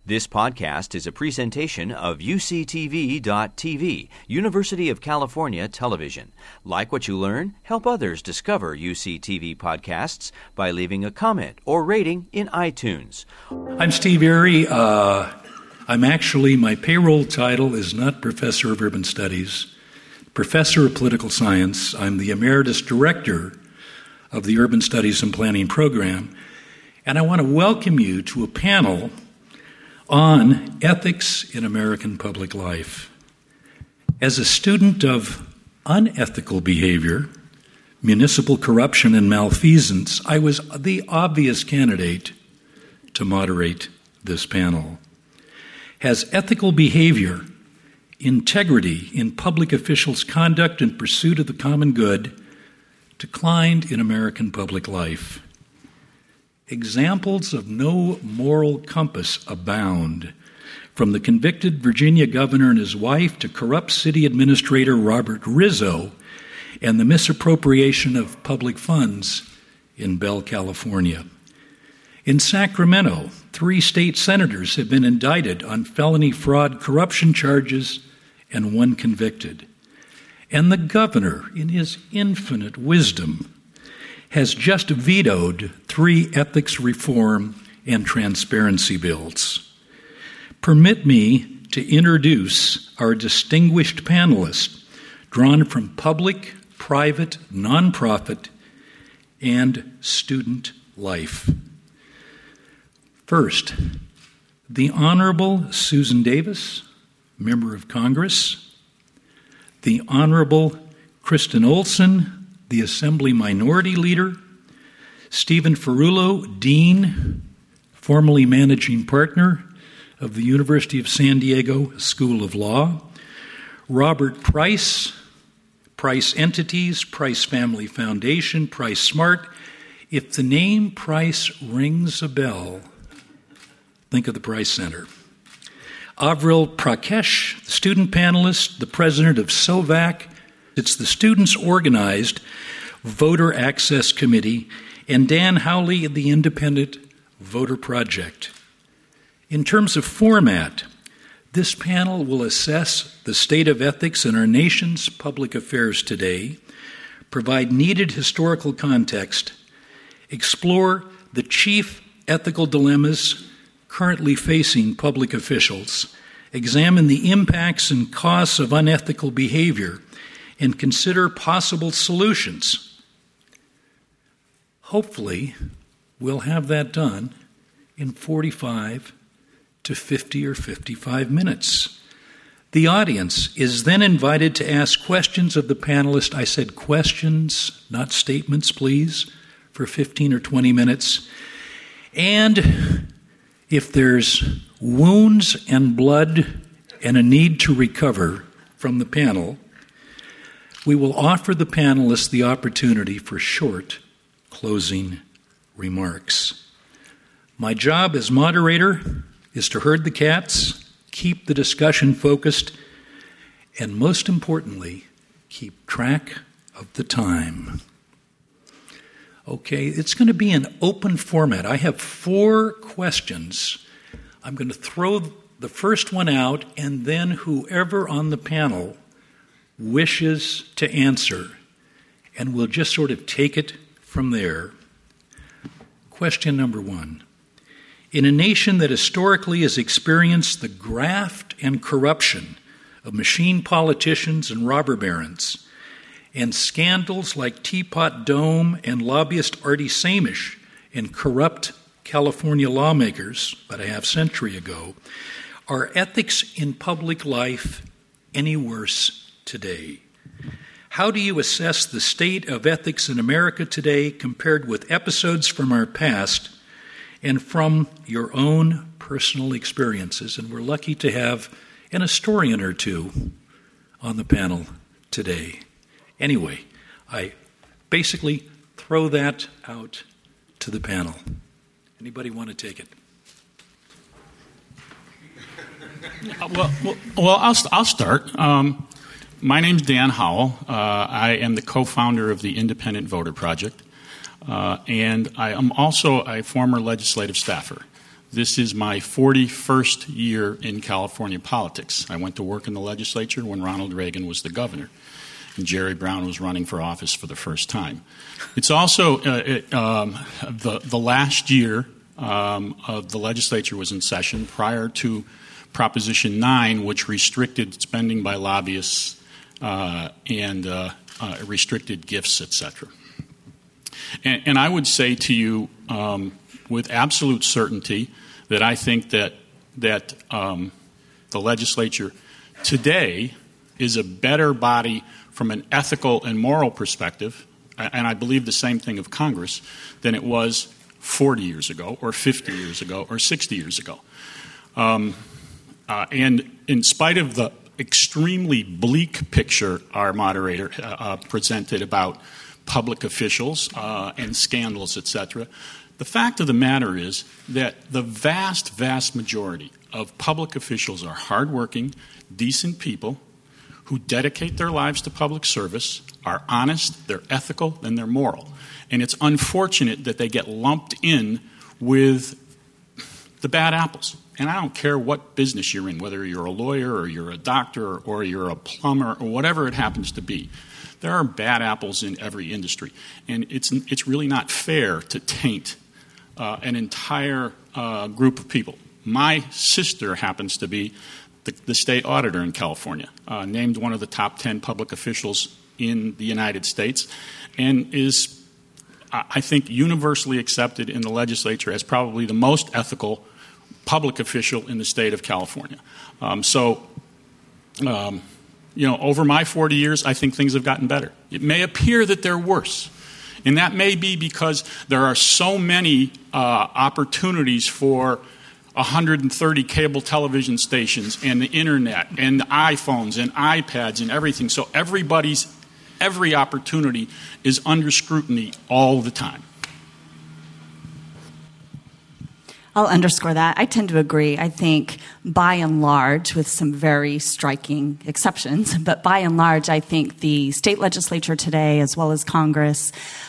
This podcast is a presentation of UCTV.tv, University of California Television. Like what you learn? Help others discover UCTV podcasts by leaving a comment or rating in iTunes. I'm Steve Airy. My payroll title is not Professor of Urban Studies, Professor of Political Science. I'm the Emeritus Director of the Urban Studies and Planning Program, and I want to welcome you to a panel on ethics in American public life. As a student of unethical behavior, municipal corruption and malfeasance, I was the obvious candidate to moderate this panel. Has ethical behavior, integrity in public officials' conduct and pursuit of the common good declined in American public life? Examples of no moral compass abound, from the convicted Virginia governor and his wife to corrupt city administrator Robert Rizzo and the misappropriation of public funds in Bell, California. In Sacramento, 3 state senators have been indicted on felony fraud corruption charges and 1 convicted. And the governor, in his infinite wisdom, has just vetoed 3 ethics reform and transparency bills. Permit me to introduce our distinguished panelists, drawn from public, private, nonprofit, and student life. First, the Honorable Susan Davis, Member of Congress, the Honorable Kristen Olson, the Assembly Minority Leader, Stephen Ferrulo, Dean, formerly Managing Partner of the University of San Diego School of Law, Robert Price, Price Entities, Price Family Foundation, Price Smart. If the name Price rings a bell, think of the Price Center. Avril Prakesh, the student panelist, the president of SOVAC. It's the students organized Voter Access Committee, and Dan Howley of the Independent Voter Project. In terms of format, this panel will assess the state of ethics in our nation's public affairs today, provide needed historical context, explore the chief ethical dilemmas currently facing public officials, examine the impacts and costs of unethical behavior, and consider possible solutions. Hopefully, we'll have that done in 45 to 50 or 55 minutes. The audience is then invited to ask questions of the panelists. I said questions, not statements, please, for 15 or 20 minutes. And if there's wounds and blood and a need to recover from the panel, we will offer the panelists the opportunity for short closing remarks. My job as moderator is to herd the cats, keep the discussion focused, and most importantly, keep track of the time. Okay, it's going to be an open format. I have 4 questions. I'm going to throw the first one out, and then whoever on the panel wishes to answer, and we'll just sort of take it from there. Question number 1. In a nation that historically has experienced the graft and corruption of machine politicians and robber barons, and scandals like Teapot Dome and lobbyist Artie Samish and corrupt California lawmakers about a half-century ago, are ethics in public life any worse today? How do you assess the state of ethics in America today compared with episodes from our past and from your own personal experiences? And we're lucky to have an historian or 2 on the panel today. Anyway, I basically throw that out to the panel. Anybody want to take it? Well, I'll start. My name's Dan Howell. I am the co-founder of the Independent Voter Project, and I am also a former legislative staffer. this is my 41st year in California politics. I went to work in the legislature when Ronald Reagan was the governor, and Jerry Brown was running for office for the first time. It's also the last year of the legislature was in session prior to Proposition 9, which restricted spending by lobbyists and restricted gifts, etc. And I would say to you with absolute certainty that I think that the legislature today is a better body from an ethical and moral perspective, and I believe the same thing of Congress, than it was 40 years ago or 50 years ago or 60 years ago. And in spite of the extremely bleak picture our moderator presented about public officials and scandals, etc., the fact of the matter is that the vast, vast majority of public officials are hardworking, decent people who dedicate their lives to public service, are honest, they're ethical, and they're moral. And it's unfortunate that they get lumped in with the bad apples. And I don't care what business you're in, whether you're a lawyer or you're a doctor or you're a plumber or whatever it happens to be. There are bad apples in every industry. And it's really not fair to taint an entire group of people. My sister happens to be the state auditor in California, named one of the top 10 public officials in the United States, and is, I think, universally accepted in the legislature as probably the most ethical public official in the state of California. Over my 40 years, I think things have gotten better. It may appear that they're worse. And that may be because there are so many opportunities for 130 cable television stations and the internet and the iPhones and iPads and everything. So every opportunity is under scrutiny all the time. I'll underscore that. I tend to agree. I think by and large, with some very striking exceptions, but by and large, I think the state legislature today, as well as Congress,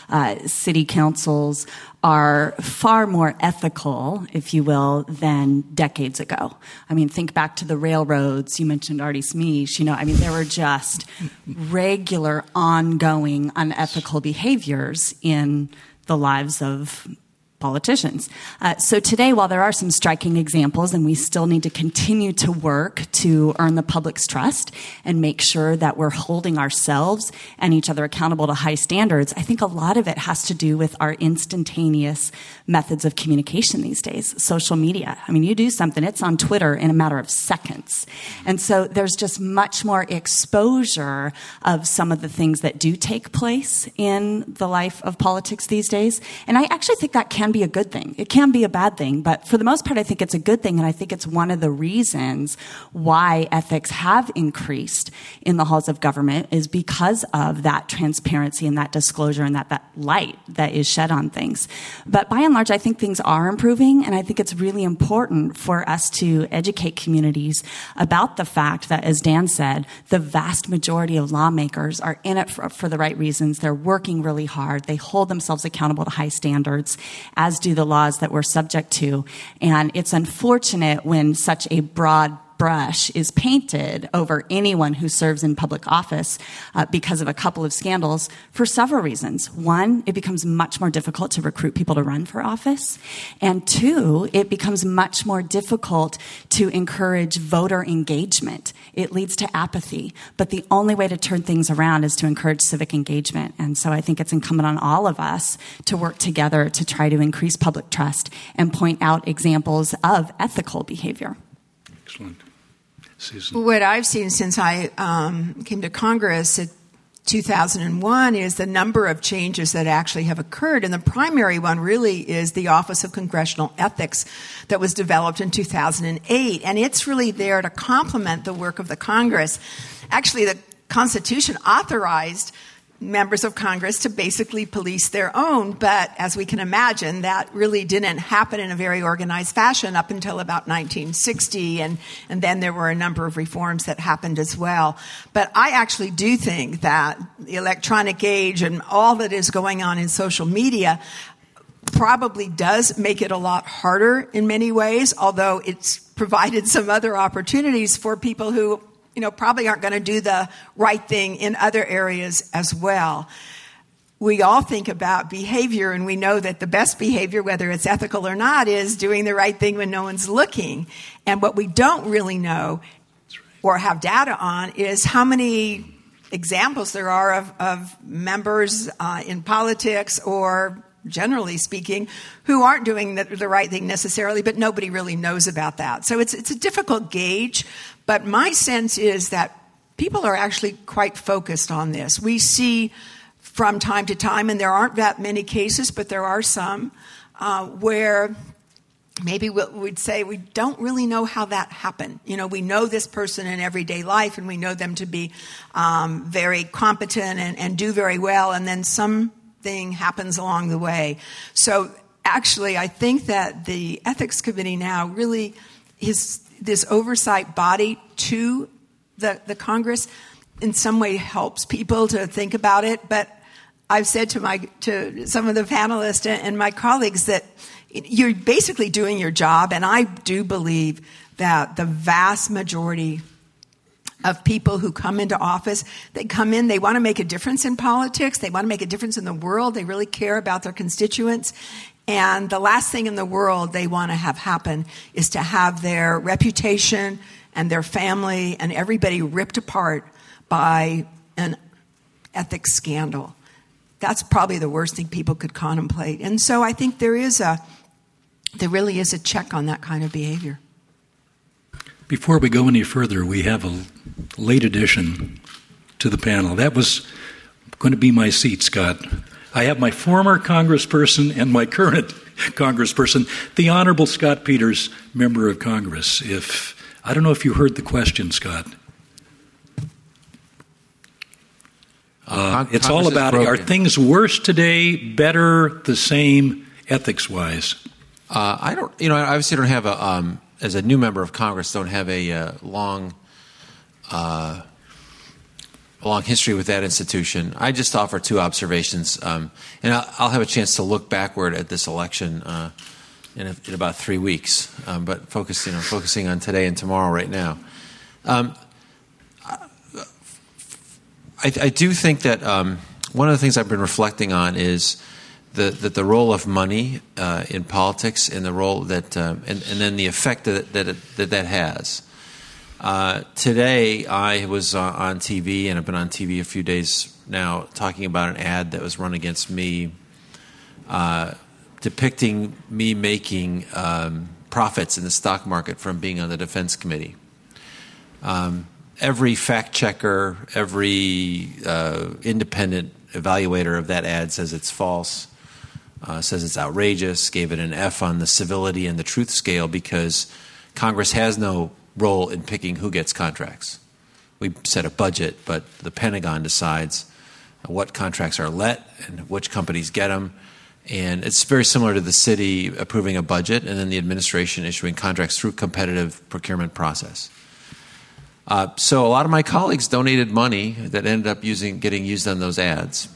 city councils, are far more ethical, if you will, than decades ago. I mean, think back to the railroads. You mentioned Artie Smeesh. There were just regular, ongoing, unethical behaviors in the lives of politicians. So today, while there are some striking examples, and we still need to continue to work to earn the public's trust and make sure that we're holding ourselves and each other accountable to high standards, I think a lot of it has to do with our instantaneous methods of communication these days. Social media. You do something, it's on Twitter in a matter of seconds. And so there's just much more exposure of some of the things that do take place in the life of politics these days. And I actually think that can be a good thing. It can be a bad thing, but for the most part, I think it's a good thing, and I think it's one of the reasons why ethics have increased in the halls of government is because of that transparency and that disclosure and that light that is shed on things. But by and large, I think things are improving, and I think it's really important for us to educate communities about the fact that, as Dan said, the vast majority of lawmakers are in it for the right reasons. They're working really hard. They hold themselves accountable to high standards, as do the laws that we're subject to. And it's unfortunate when such a broad brush is painted over anyone who serves in public office because of a couple of scandals for several reasons. One, it becomes much more difficult to recruit people to run for office. And two, it becomes much more difficult to encourage voter engagement. It leads to apathy. But the only way to turn things around is to encourage civic engagement. And so I think it's incumbent on all of us to work together to try to increase public trust and point out examples of ethical behavior. Excellent. Susan. What I've seen since I came to Congress in 2001 is the number of changes that actually have occurred. And the primary one really is the Office of Congressional Ethics that was developed in 2008. And it's really there to complement the work of the Congress. Actually, the Constitution authorized members of Congress to basically police their own, but as we can imagine, that really didn't happen in a very organized fashion up until about 1960, and then there were a number of reforms that happened as well. But I actually do think that the electronic age and all that is going on in social media probably does make it a lot harder in many ways, although it's provided some other opportunities for people who, probably aren't going to do the right thing in other areas as well. We all think about behavior, and we know that the best behavior, whether it's ethical or not, is doing the right thing when no one's looking. And what we don't really know or have data on is how many examples there are of members in politics or generally speaking, who aren't doing the right thing necessarily, but nobody really knows about that. So it's a difficult gauge, but my sense is that people are actually quite focused on this. We see from time to time, and there aren't that many cases, but there are some, where maybe we'd say we don't really know how that happened. We know this person in everyday life, and we know them to be very competent and do very well, and then something happens along the way. So actually, I think that the Ethics Committee now really is this oversight body to the Congress. In some way helps people to think about it, but I've said to some of the panelists and my colleagues that you're basically doing your job, and I do believe that the vast majority of people who come into office, they come in, they want to make a difference in politics, they want to make a difference in the world, they really care about their constituents, and the last thing in the world they want to have happen is to have their reputation and their family and everybody ripped apart by an ethics scandal. That's probably the worst thing people could contemplate. And so I think there really is a check on that kind of behavior. Before we go any further, we have a late addition to the panel. That was going to be my seat, Scott. I have my former congressperson and my current congressperson, the Honorable Scott Peters, member of Congress. I don't know if you heard the question, Scott. It's all about, are things worse today, better, the same, ethics-wise? I obviously don't have as a new member of Congress, don't have a long history with that institution. I just offer two observations, and I'll have a chance to look backward at this election in about 3 weeks, but focusing on today and tomorrow right now. I do think that one of the things I've been reflecting on is the role of money in politics and the role that and then the effect that has. Today I was on TV, and I've been on TV a few days now, talking about an ad that was run against me, depicting me making profits in the stock market from being on the Defense Committee. Every fact checker, every independent evaluator of that ad says it's false, says it's outrageous, gave it an F on the civility and the truth scale because Congress has no role in picking who gets contracts. We set a budget, but the Pentagon decides what contracts are let and which companies get them. And it's very similar to the city approving a budget and then the administration issuing contracts through competitive procurement process. So a lot of my colleagues donated money that ended up getting used on those ads.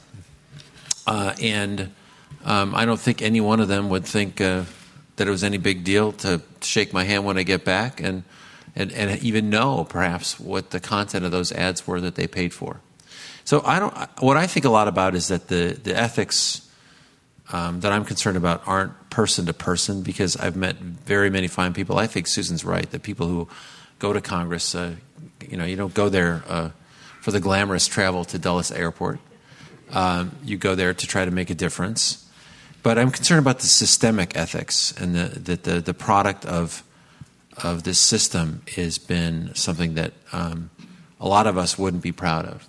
And I don't think any one of them would think that it was any big deal to shake my hand when I get back and even know perhaps what the content of those ads were that they paid for. So what I think a lot about is that the ethics that I'm concerned about aren't person to person, because I've met very many fine people. I think Susan's right, that people who go to Congress, you don't go there for the glamorous travel to Dulles Airport. You go there to try to make a difference. But I'm concerned about the systemic ethics, and the product of this system has been something that a lot of us wouldn't be proud of.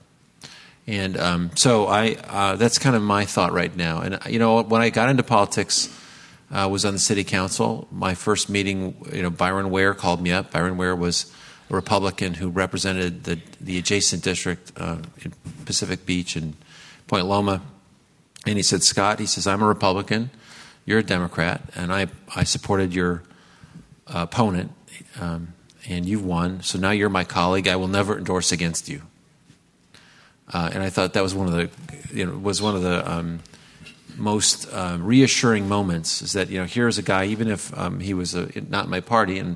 And so that's kind of my thought right now. And when I got into politics, I was on the city council. My first meeting, Byron Ware called me up. Byron Ware was a Republican who represented the adjacent district in Pacific Beach and Point Loma. And he said, Scott, he says, I'm a Republican, you're a Democrat, and I supported your opponent, and you've won, so now you're my colleague. I will never endorse against you. And I thought that was one of the most reassuring moments is that, here's a guy, even if he was not in my party, and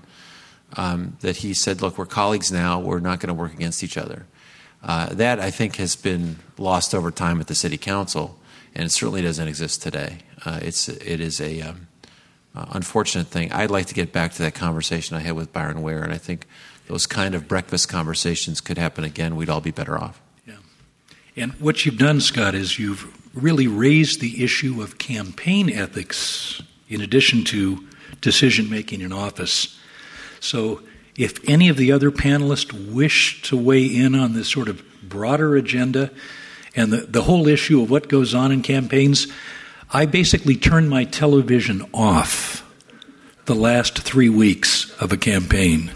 that he said, look, we're colleagues now, we're not going to work against each other. That, I think, has been lost over time at the city council, and it certainly doesn't exist today. It is a unfortunate thing. I'd like to get back to that conversation I had with Byron Ware, and I think those kind of breakfast conversations could happen again. We'd all be better off. Yeah. And what you've done, Scott, is you've really raised the issue of campaign ethics in addition to decision-making in office. So if any of the other panelists wish to weigh in on this sort of broader agenda and the whole issue of what goes on in campaigns, I basically turned my television off the last 3 weeks of a campaign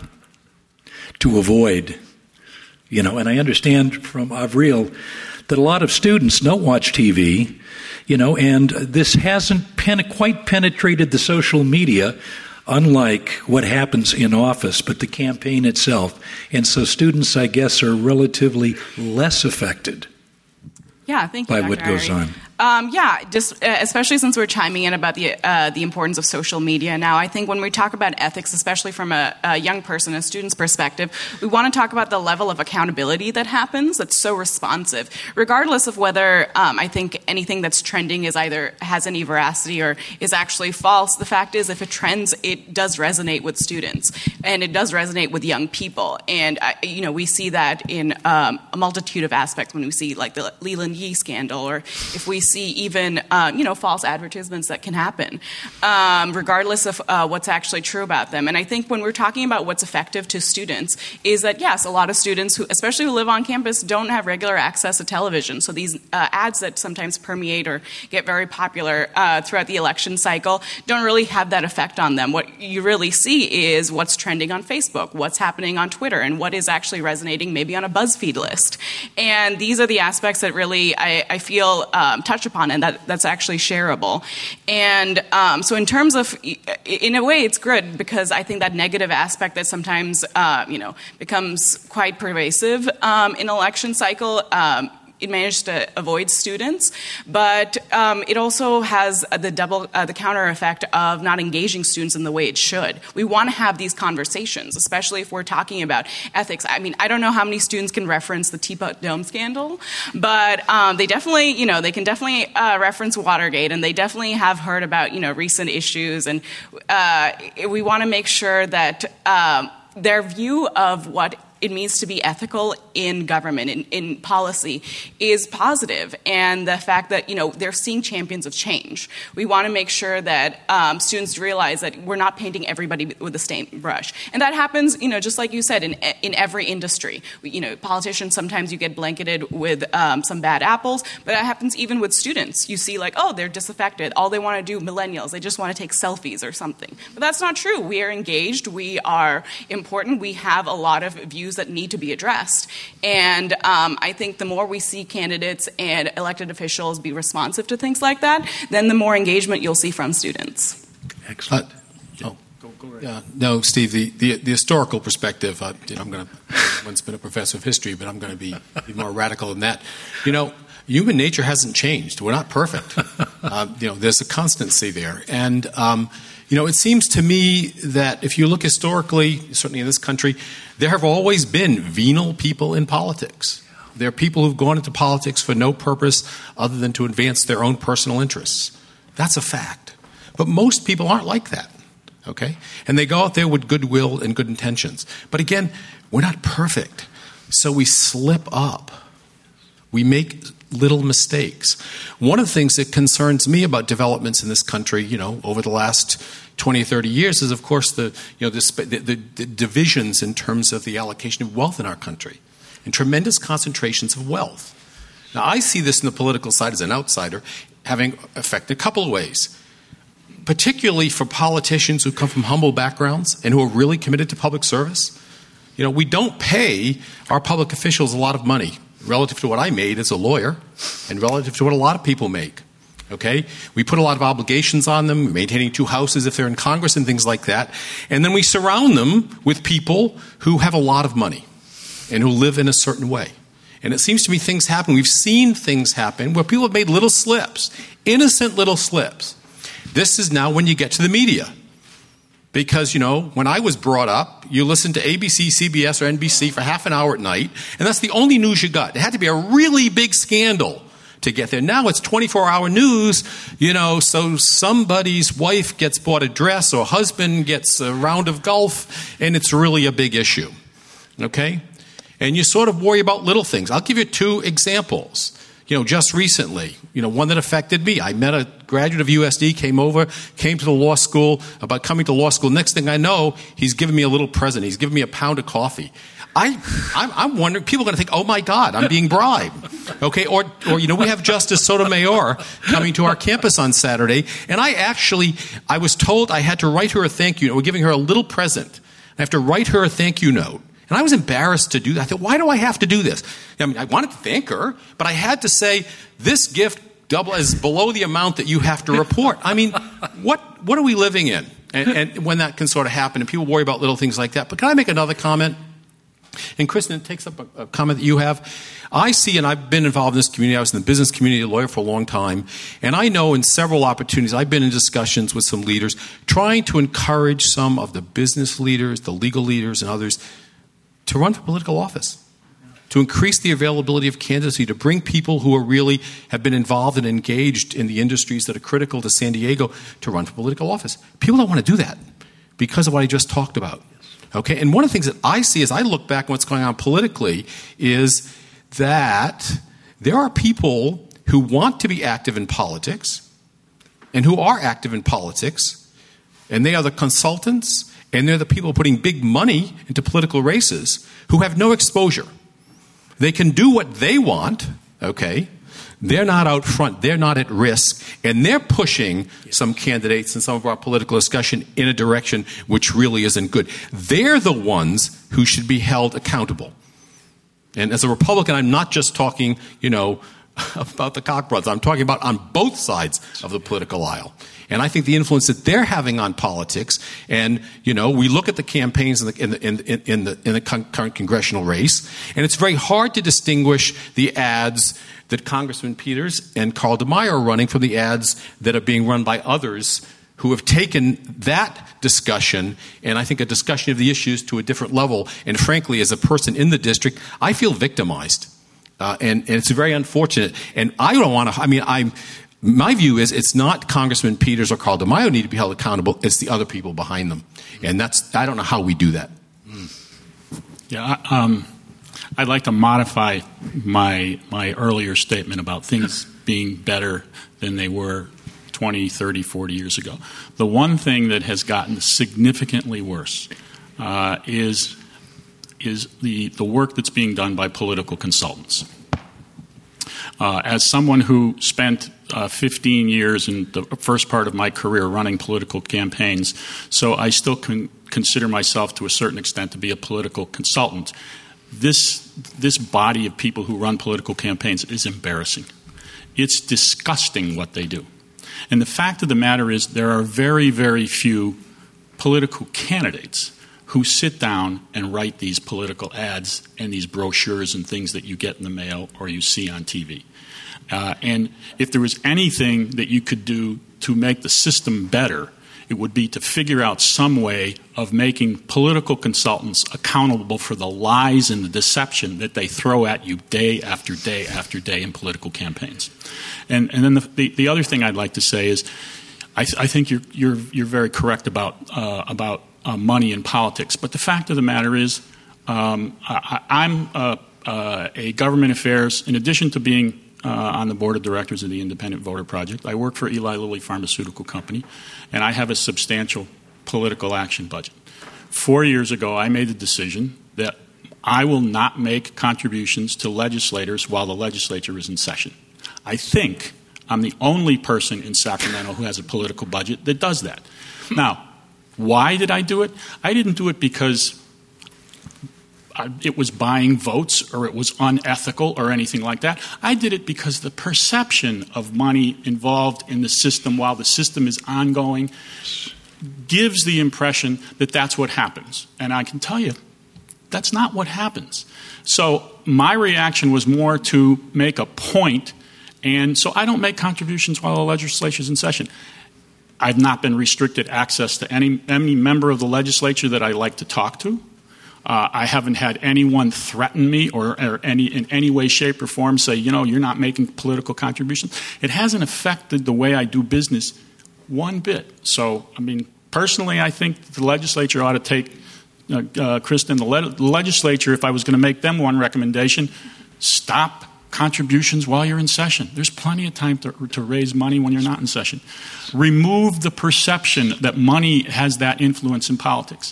to avoid, and I understand from Avril that a lot of students don't watch TV, and this hasn't quite penetrated the social media, unlike what happens in office, but the campaign itself. And so students, I guess, are relatively less affected thank you, by Dr. what goes on. Just especially since we're chiming in about the importance of social media now, I think when we talk about ethics, especially from a young person, a student's perspective, we want to talk about the level of accountability that happens that's so responsive, regardless of whether I think anything that's trending is either has any veracity or is actually false. The fact is, if it trends, it does resonate with students, and it does resonate with young people. And we see that in a multitude of aspects when we see like the Leland Yee scandal, or if we see even false advertisements that can happen, regardless of what's actually true about them. And I think when we're talking about what's effective to students is that, yes, a lot of students, especially who live on campus, don't have regular access to television. So these ads that sometimes permeate or get very popular throughout the election cycle don't really have that effect on them. What you really see is what's trending on Facebook, what's happening on Twitter, and what is actually resonating maybe on a BuzzFeed list. And these are the aspects that really I feel touch upon, and that's actually shareable. And so in terms of, in a way, it's good, because I think that negative aspect that sometimes, becomes quite pervasive in election cycle, it managed to avoid students, but it also has the counter effect of not engaging students in the way it should. We want to have these conversations, especially if we're talking about ethics. I mean, I don't know how many students can reference the Teapot Dome scandal, but they definitely, they can definitely reference Watergate, and they definitely have heard about, recent issues, and we want to make sure that their view of what it means to be ethical in government, in policy, is positive. And the fact that, they're seeing champions of change. We want to make sure that students realize that we're not painting everybody with the same brush. And that happens, just like you said, in every industry. Politicians, sometimes you get blanketed with some bad apples, but that happens even with students. You see they're disaffected. All they want to do, millennials, they just want to take selfies or something. But that's not true. We are engaged. We are important. We have a lot of views that need to be addressed. And I think the more we see candidates and elected officials be responsive to things like that, then the more engagement you'll see from students. Excellent. Go right. Yeah, no, Steve, the historical perspective, I'm going to, once been a professor of history, but I'm going to be more radical than that. Human nature hasn't changed. We're not perfect. There's a constancy there. And, it seems to me that if you look historically, certainly in this country, there have always been venal people in politics. There are people who've gone into politics for no purpose other than to advance their own personal interests. That's a fact. But most people aren't like that, okay? And they go out there with goodwill and good intentions. But again, we're not perfect. So we slip up. We make little mistakes. One of the things that concerns me about developments in this country, over the last 20 or 30 years is, of course, the divisions in terms of the allocation of wealth in our country and tremendous concentrations of wealth. Now, I see this in the political side as an outsider having effect in a couple of ways, particularly for politicians who come from humble backgrounds and who are really committed to public service. We don't pay our public officials a lot of money relative to what I made as a lawyer and relative to what a lot of people make. Okay? We put a lot of obligations on them, maintaining 2 houses if they're in Congress and things like that. And then we surround them with people who have a lot of money and who live in a certain way. And it seems to me things happen. We've seen things happen where people have made little slips, innocent little slips. This is now when you get to the media. Because, when I was brought up, you listened to ABC, CBS, or NBC for half an hour at night, and that's the only news you got. It had to be a really big scandal to get there. Now it's 24-hour news, so somebody's wife gets bought a dress or husband gets a round of golf, and it's really a big issue. Okay? And you sort of worry about little things. I'll give you 2 examples. Just recently, one that affected me. I met a graduate of USD, came to the law school, about coming to law school. Next thing I know, he's giving me a little present. He's giving me a pound of coffee. I'm wondering, people are going to think, oh my God, I'm being bribed. Okay, or we have Justice Sotomayor coming to our campus on Saturday, and I was told I had to write her a thank you note. We're giving her a little present. I have to write her a thank you note. And I was embarrassed to do that. I thought, why do I have to do this? I wanted to thank her, but I had to say, this gift is below the amount that you have to report. What are we living in? And when that can sort of happen, and people worry about little things like that. But can I make another comment? And Kristen, it takes up a comment that you have. I see, and I've been involved in this community. I was in the business community, a lawyer for a long time. And I know in several opportunities, I've been in discussions with some leaders, trying to encourage some of the business leaders, the legal leaders, and others to run for political office, to increase the availability of candidacy, to bring people who have been involved and engaged in the industries that are critical to San Diego to run for political office. People don't want to do that because of what I just talked about. Okay, and one of the things that I see as I look back at what's going on politically is that there are people who want to be active in politics and who are active in politics, and they are the consultants and they're the people putting big money into political races who have no exposure. They can do what they want, okay? They're not out front. They're not at risk. And they're pushing some candidates in some of our political discussion in a direction which really isn't good. They're the ones who should be held accountable. And as a Republican, I'm not just talking, about the Koch brothers. I'm talking about on both sides of the political aisle. And I think the influence that they're having on politics, and we look at the campaigns in the current congressional race, and it's very hard to distinguish the ads that Congressman Peters and Carl DeMaio are running from the ads that are being run by others who have taken that discussion, and I think a discussion of the issues, to a different level. And frankly, as a person in the district, I feel victimized. And it's very unfortunate. And I don't want to, my view is it's not Congressman Peters or Carl DeMaio need to be held accountable. It's the other people behind them. And I don't know how we do that. Yeah, I'd like to modify my earlier statement about things being better than they were 20, 30, 40 years ago. The one thing that has gotten significantly worse is the work that's being done by political consultants. As someone who spent 15 years in the first part of my career running political campaigns, so I still consider myself to a certain extent to be a political consultant. This body of people who run political campaigns is embarrassing. It's disgusting what they do. And the fact of the matter is there are very, very few political candidates who sit down and write these political ads and these brochures and things that you get in the mail or you see on TV. And if there was anything that you could do to make the system better, it would be to figure out some way of making political consultants accountable for the lies and the deception that they throw at you day after day after day in political campaigns. And then the other thing I'd like to say is I think you're very correct about money in politics. But the fact of the matter is I'm a government affairs, in addition to being on the board of directors of the Independent Voter Project, I work for Eli Lilly Pharmaceutical Company, and I have a substantial political action budget. 4 years ago, I made the decision that I will not make contributions to legislators while the legislature is in session. I think I'm the only person in Sacramento who has a political budget that does that. Now, why did I do it? I didn't do it because it was buying votes or it was unethical or anything like that. I did it because the perception of money involved in the system while the system is ongoing gives the impression that that's what happens. And I can tell you, That's not what happens. So my reaction was more to make a point, and so I don't make contributions while the legislature is in session. I've not been restricted access to any member of the legislature that I like to talk to. I haven't had anyone threaten me or in any way, shape, or form say, you're not making political contributions. It hasn't affected the way I do business one bit. So, personally, I think the legislature ought to take, Kristen, the legislature, if I was going to make them one recommendation, stop contributions while you're in session. There's plenty of time to raise money when you're not in session. Remove the perception that money has that influence in politics.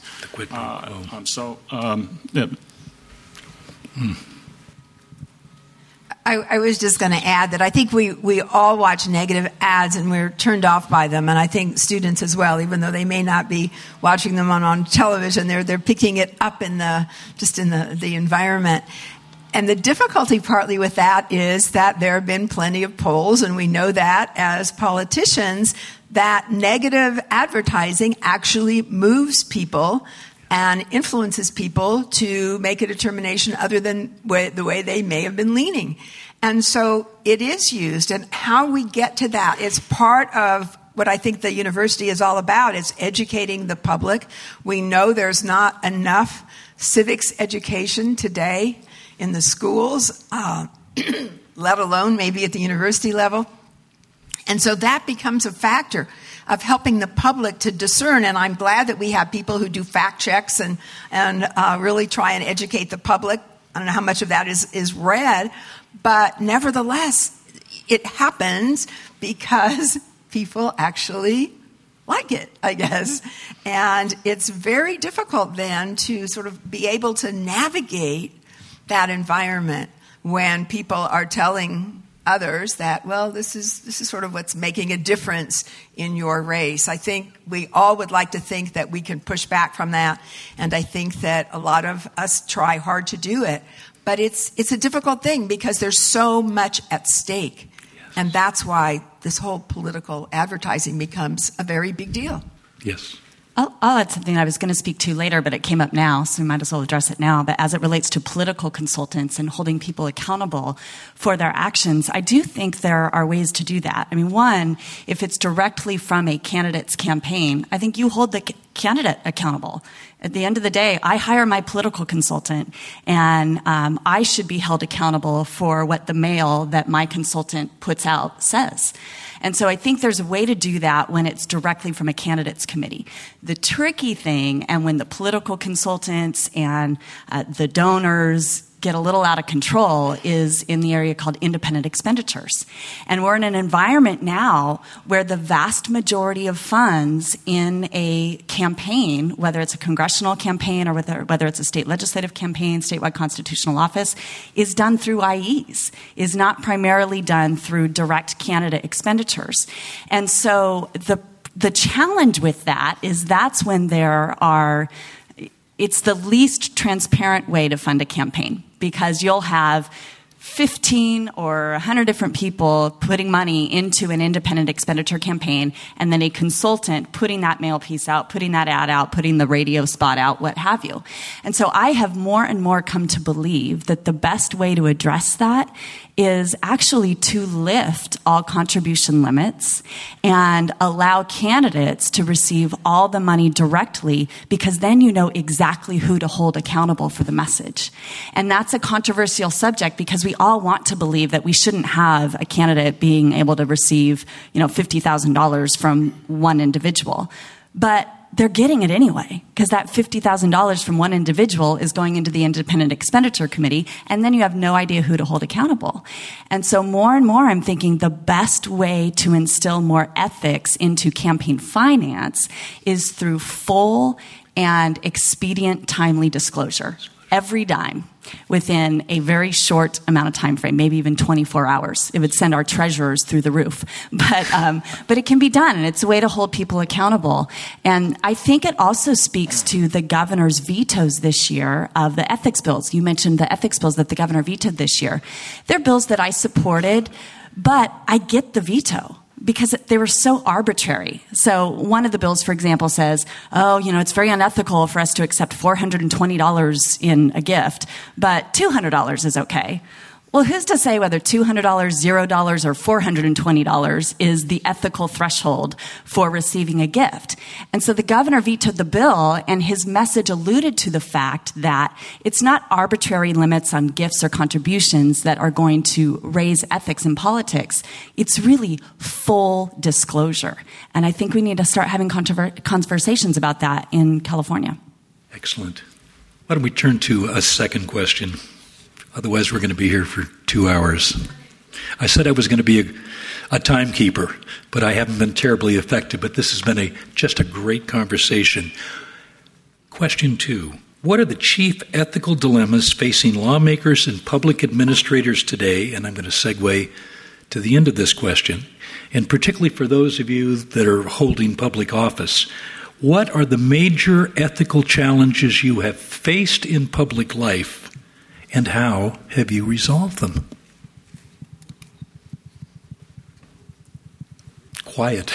I was just going to add that I think we all watch negative ads and we're turned off by them, and I think students as well, even though they may not be watching them on television, they're picking it up in the environment. And the difficulty partly with that is that there have been plenty of polls, and we know that as politicians, that negative advertising actually moves people and influences people to make a determination other than the way they may have been leaning. And so it is used, and how we get to that is part of what I think the university is all about. It's educating the public. We know there's not enough civics education today in the schools, let alone maybe at the university level. And so that becomes a factor of helping the public to discern. And I'm glad that we have people who do fact checks and really try and educate the public. I don't know how much of that is read, but nevertheless, it happens because people actually like it, I guess. And it's very difficult then to sort of be able to navigate that environment when people are telling others that, well, this is sort of what's making a difference in your race. I think we all would like to think that we can push back from that, and I think that a lot of us try hard to do it. But it's a difficult thing because there's so much at stake. Yes. And that's why this whole political advertising becomes a very big deal. Yes. I'll add something I was going to speak to later, but it came up now, so we might as well address it now. But as it relates to political consultants and holding people accountable for their actions, I do think there are ways to do that. One, if it's directly from a candidate's campaign, I think you hold the candidate accountable. At the end of the day, I hire my political consultant, and I should be held accountable for what the mail that my consultant puts out says. And so I think there's a way to do that when it's directly from a candidates committee. The tricky thing, and when the political consultants and the donors get a little out of control, is in the area called independent expenditures. And we're in an environment now where the vast majority of funds in a campaign, whether it's a congressional campaign or whether it's a state legislative campaign, statewide constitutional office, is done through IEs, is not primarily done through direct candidate expenditures. And so the challenge with that is that's when it's the least transparent way to fund a campaign, because you'll have 15 or 100 different people putting money into an independent expenditure campaign, and then a consultant putting that mail piece out, putting that ad out, putting the radio spot out, what have you. And so I have more and more come to believe that the best way to address that is actually to lift all contribution limits and allow candidates to receive all the money directly, because then you know exactly who to hold accountable for the message. And that's a controversial subject, because we all want to believe that we shouldn't have a candidate being able to receive, $50,000 from one individual. But they're getting it anyway, because that $50,000 from one individual is going into the independent expenditure committee, and then you have no idea who to hold accountable. And so more and more I'm thinking the best way to instill more ethics into campaign finance is through full and expedient timely disclosure. Every dime within a very short amount of time frame, maybe even 24 hours. It would send our treasurers through the roof. But it can be done, and it's a way to hold people accountable. And I think it also speaks to the governor's vetoes this year of the ethics bills. You mentioned the ethics bills that the governor vetoed this year. They're bills that I supported, but I get the veto. because they were so arbitrary. So one of the bills, for example, says, it's very unethical for us to accept $420 in a gift, but $200 is okay. Well, who's to say whether $200, $0, or $420 is the ethical threshold for receiving a gift? And so the governor vetoed the bill, and his message alluded to the fact that it's not arbitrary limits on gifts or contributions that are going to raise ethics in politics. It's really full disclosure. And I think we need to start having conversations about that in California. Excellent. Why don't we turn to a second question? Otherwise, we're going to be here for 2 hours. I said I was going to be a timekeeper, but I haven't been terribly effective. But this has been just a great conversation. Question 2. What are the chief ethical dilemmas facing lawmakers and public administrators today? And I'm going to segue to the end of this question. And particularly for those of you that are holding public office, what are the major ethical challenges you have faced in public life? And how have you resolved them? Quiet.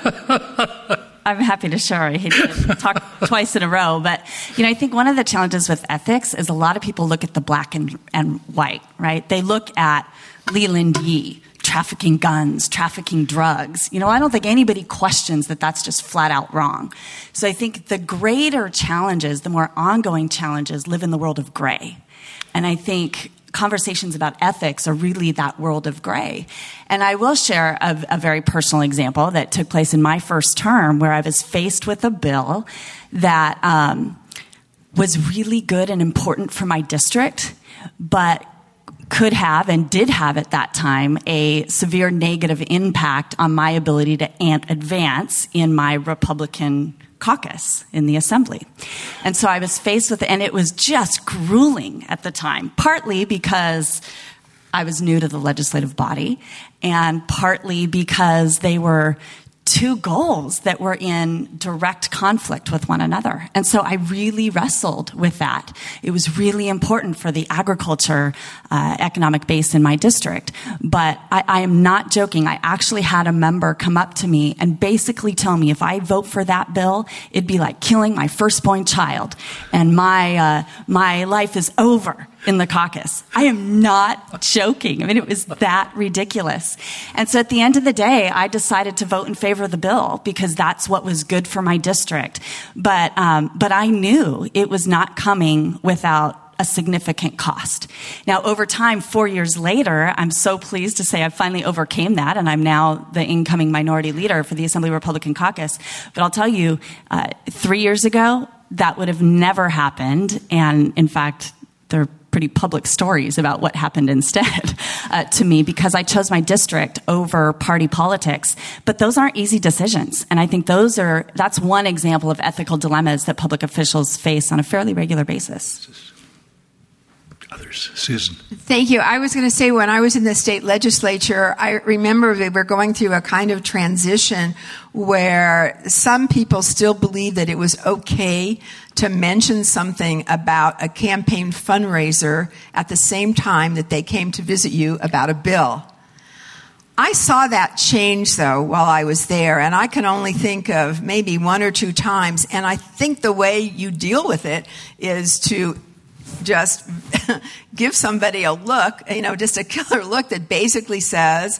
I'm happy to share. I hate to talk twice in a row, but I think one of the challenges with ethics is a lot of people look at the black and white, right? They look at Leland Yee, trafficking guns, trafficking drugs. I don't think anybody questions that that's just flat out wrong. So I think the greater challenges, the more ongoing challenges, live in the world of gray. And I think conversations about ethics are really that world of gray. And I will share a very personal example that took place in my first term, where I was faced with a bill that was really good and important for my district, but could have and did have at that time a severe negative impact on my ability to advance in my Republican caucus in the assembly. And so I was faced with it, and it was just grueling at the time, partly because I was new to the legislative body, and partly because they were two goals that were in direct conflict with one another. And so I really wrestled with that. It was really important for the agriculture economic base in my district. But I am not joking. I actually had a member come up to me and basically tell me if I vote for that bill, it'd be like killing my firstborn child, and my life is over in the caucus. I am not joking. I mean, it was that ridiculous. And so at the end of the day, I decided to vote in favor of the bill because that's what was good for my district. But I knew it was not coming without a significant cost. Now, over time, 4 years later, I'm so pleased to say I finally overcame that, and I'm now the incoming minority leader for the Assembly Republican Caucus. But I'll tell you, 3 years ago, that would have never happened. And in fact, there are pretty public stories about what happened instead to me because I chose my district over party politics. But those aren't easy decisions. And I think that's one example of ethical dilemmas that public officials face on a fairly regular basis. Others. Susan. Thank you. I was going to say when I was in the state legislature, I remember we were going through a kind of transition where some people still believed that it was okay to mention something about a campaign fundraiser at the same time that they came to visit you about a bill. I saw that change, though, while I was there, and I can only think of maybe one or two times, and I think the way you deal with it is to just give somebody a look, just a killer look that basically says,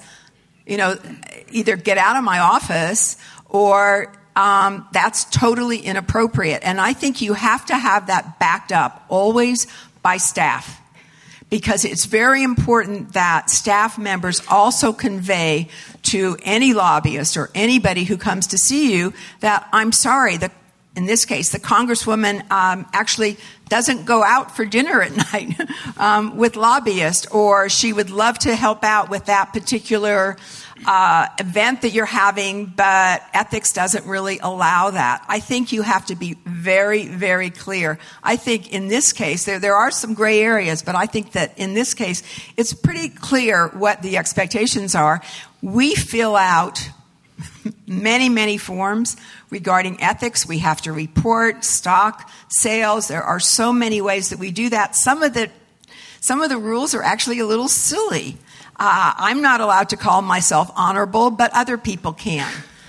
either get out of my office or that's totally inappropriate. And I think you have to have that backed up always by staff, because it's very important that staff members also convey to any lobbyist or anybody who comes to see you that I'm sorry, in this case, the congresswoman actually doesn't go out for dinner at night with lobbyists, or she would love to help out with that particular event that you're having, but ethics doesn't really allow that. I think you have to be very, very clear. I think in this case, there are some gray areas, but I think that in this case, it's pretty clear what the expectations are. We fill out many, many forms regarding ethics. We have to report stock sales. There are so many ways that we do that. Some of the rules are actually a little silly. I'm not allowed to call myself honorable, but other people can.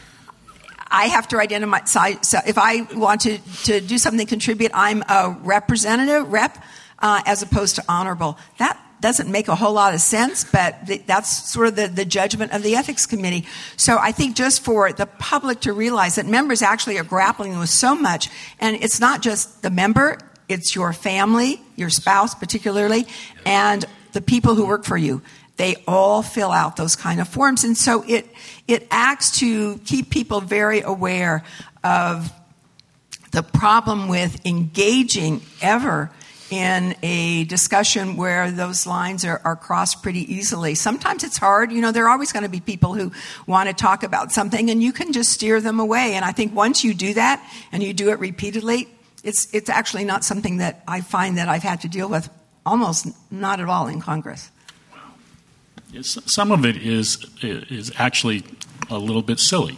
I have to identify. So if I want to do something, contribute, I'm a representative, as opposed to honorable. That doesn't make a whole lot of sense, but that's sort of the judgment of the ethics committee. So I think just for the public to realize that members actually are grappling with so much, and it's not just the member, it's your family, your spouse particularly, and the people who work for you. They all fill out those kind of forms. And so it acts to keep people very aware of the problem with engaging ever in a discussion where those lines are crossed pretty easily. Sometimes it's hard. There are always going to be people who want to talk about something, and you can just steer them away. And I think once you do that, and you do it repeatedly, it's actually not something that I find that I've had to deal with almost not at all in Congress. Some of it is actually a little bit silly.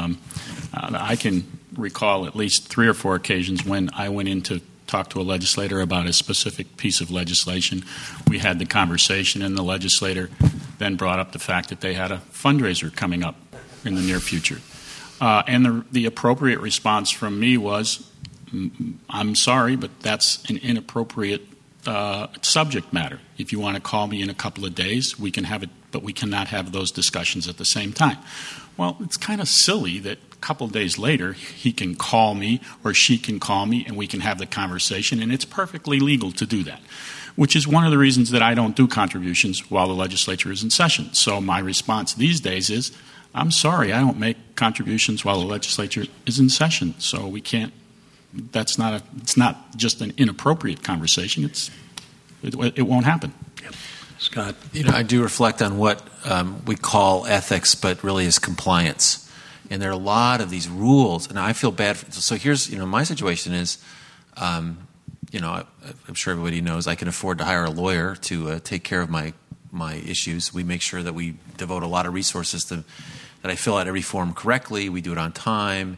I can recall at least 3 or 4 occasions when I went in to talk to a legislator about a specific piece of legislation. We had the conversation, and the legislator then brought up the fact that they had a fundraiser coming up in the near future. And the appropriate response from me was, I'm sorry, but that's an inappropriate subject matter. If you want to call me in a couple of days, we can have it, but we cannot have those discussions at the same time. Well, it's kind of silly that a couple of days later he can call me or she can call me and we can have the conversation, and it's perfectly legal to do that, which is one of the reasons that I don't do contributions while the legislature is in session. So my response these days is, I'm sorry, I don't make contributions while the legislature is in session, so we can't. It's not just an inappropriate conversation. It won't happen. Yep. Scott, I do reflect on what we call ethics, but really is compliance. And there are a lot of these rules, and I feel bad. So here's, my situation is, I'm sure everybody knows I can afford to hire a lawyer to take care of my issues. We make sure that we devote a lot of resources that I fill out every form correctly. We do it on time.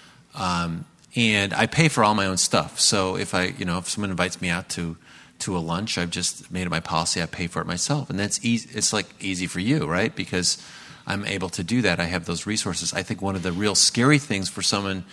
And I pay for all my own stuff. So if someone invites me out to a lunch, I've just made it my policy. I pay for it myself, and that's easy. It's like easy for you, right? Because I'm able to do that. I have those resources. I think one of the real scary things for someone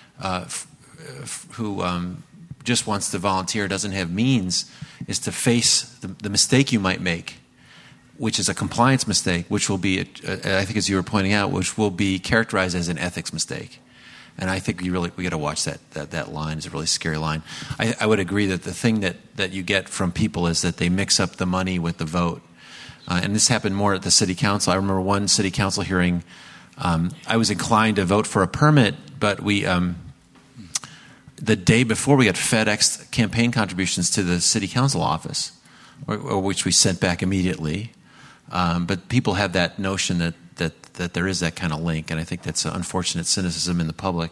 who just wants to volunteer, doesn't have means, is to face the mistake you might make, which is a compliance mistake, which will be, I think, as you were pointing out, which will be characterized as an ethics we I think we got to watch that line. It's a really scary line. I would agree that the thing that you get from people is that they mix up the money with the vote. And this happened more at the city council. I remember one city council hearing. I was inclined to vote for a permit, but we the day before we got FedEx campaign contributions to the city council office, or which we sent back immediately. But people have that notion that there is that kind of link, and I think that's an unfortunate cynicism in the public.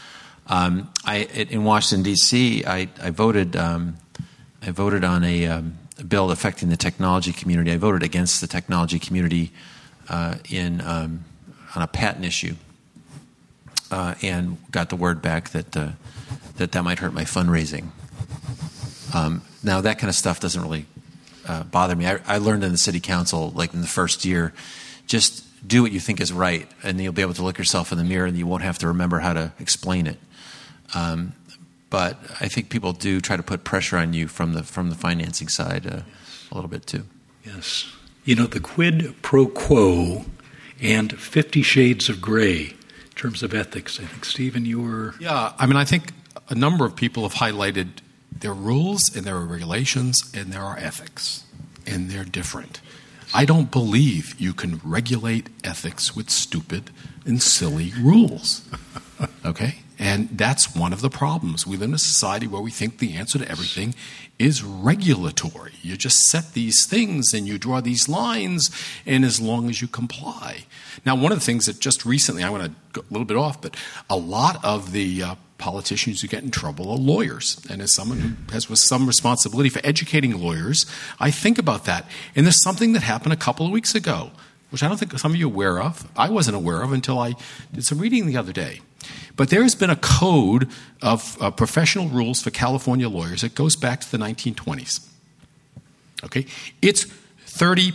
In Washington D.C., I voted on a bill affecting the technology community. I voted against the technology community on a patent issue, and got the word back that might hurt my fundraising. Now that kind of stuff doesn't really bother me. I learned in the city council, like in the first year, just do what you think is right, and you'll be able to look yourself in the mirror, and you won't have to remember how to explain it. But I think people do try to put pressure on you from the financing side a little bit too. Yes, the quid pro quo and 50 Shades of Gray in terms of ethics. I think Stephen, you were. Yeah, I think a number of people have highlighted there are rules and there are regulations and there are ethics, and they're different. I don't believe you can regulate ethics with stupid and silly rules. Okay? And that's one of the problems. We live in a society where we think the answer to everything is regulatory. You just set these things and you draw these lines, and as long as you comply. Now, one of the things that just recently, I want to go a little bit off, but a lot of the politicians who get in trouble are lawyers. And as someone who has some responsibility for educating lawyers, I think about that. And there's something that happened a couple of weeks ago, which I don't think some of you are aware of. I wasn't aware of until I did some reading the other day. But there has been a code of professional rules for California lawyers that goes back to the 1920s. Okay? It's 30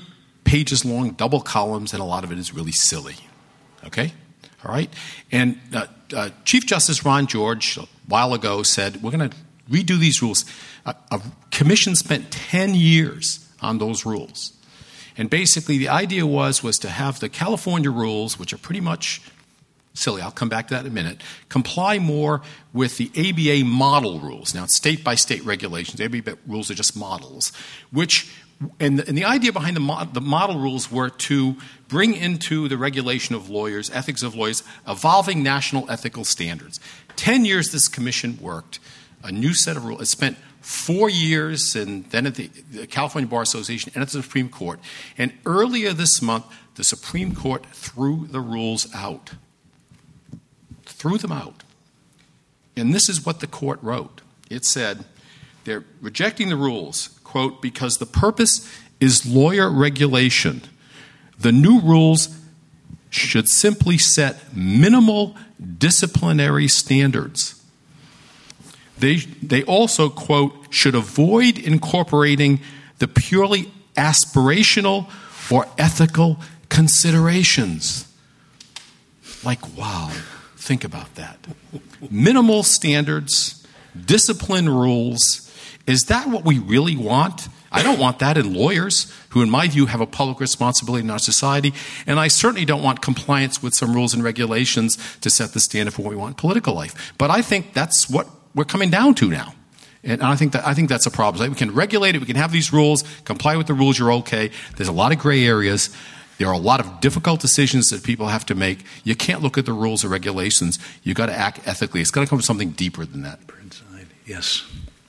pages long, double columns, and a lot of it is really silly. Okay? All right? And Chief Justice Ron George, a while ago, said, we're going to redo these rules. A commission spent 10 years on those rules. And basically the idea was to have the California rules, which are pretty much silly, I'll come back to that in a minute, comply more with the ABA model rules. Now, it's state-by-state regulations. ABA rules are just models, and the idea behind the model rules were to bring into the regulation of lawyers, ethics of lawyers, evolving national ethical standards. 10 years this commission worked, a new set of rules. It spent 4 years, and then at the California Bar Association and at the Supreme Court. And earlier this month, the Supreme Court threw the rules out. Threw them out. And this is what the court wrote. It said, they're rejecting the rules, quote, because the purpose is lawyer regulation. The new rules should simply set minimal disciplinary standards. They also, quote, should avoid incorporating the purely aspirational or ethical considerations. Like, wow, think about that. Minimal standards, discipline rules. Is that what we really want? I don't want that in lawyers, who in my view have a public responsibility in our society, and I certainly don't want compliance with some rules and regulations to set the standard for what we want in political life. But I think that's what we're coming down to now. And I think that's a problem. We can regulate it, we can have these rules, comply with the rules, you're okay. There's a lot of gray areas. There are a lot of difficult decisions that people have to make. You can't look at the rules or regulations. You've got to act ethically. It's got to come from something deeper than that. Yes.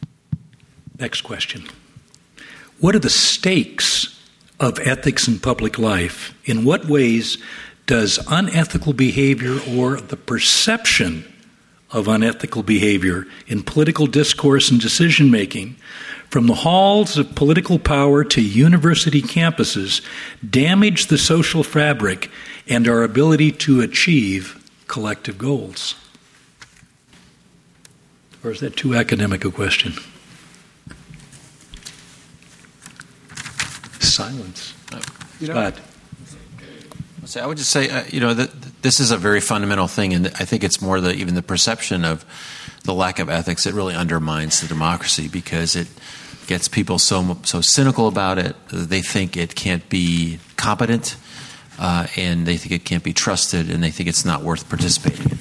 Next question. What are the stakes of ethics in public life? In what ways does unethical behavior or the perception of unethical behavior in political discourse and decision-making, from the halls of political power to university campuses, damage the social fabric and our ability to achieve collective goals? Or is that too academic a question? Silence. Scott. I would just say, this is a very fundamental thing, and I think it's more even the perception of the lack of ethics that really undermines the democracy, because it gets people so cynical about it. They think it can't be competent, and they think it can't be trusted, and they think it's not worth participating in.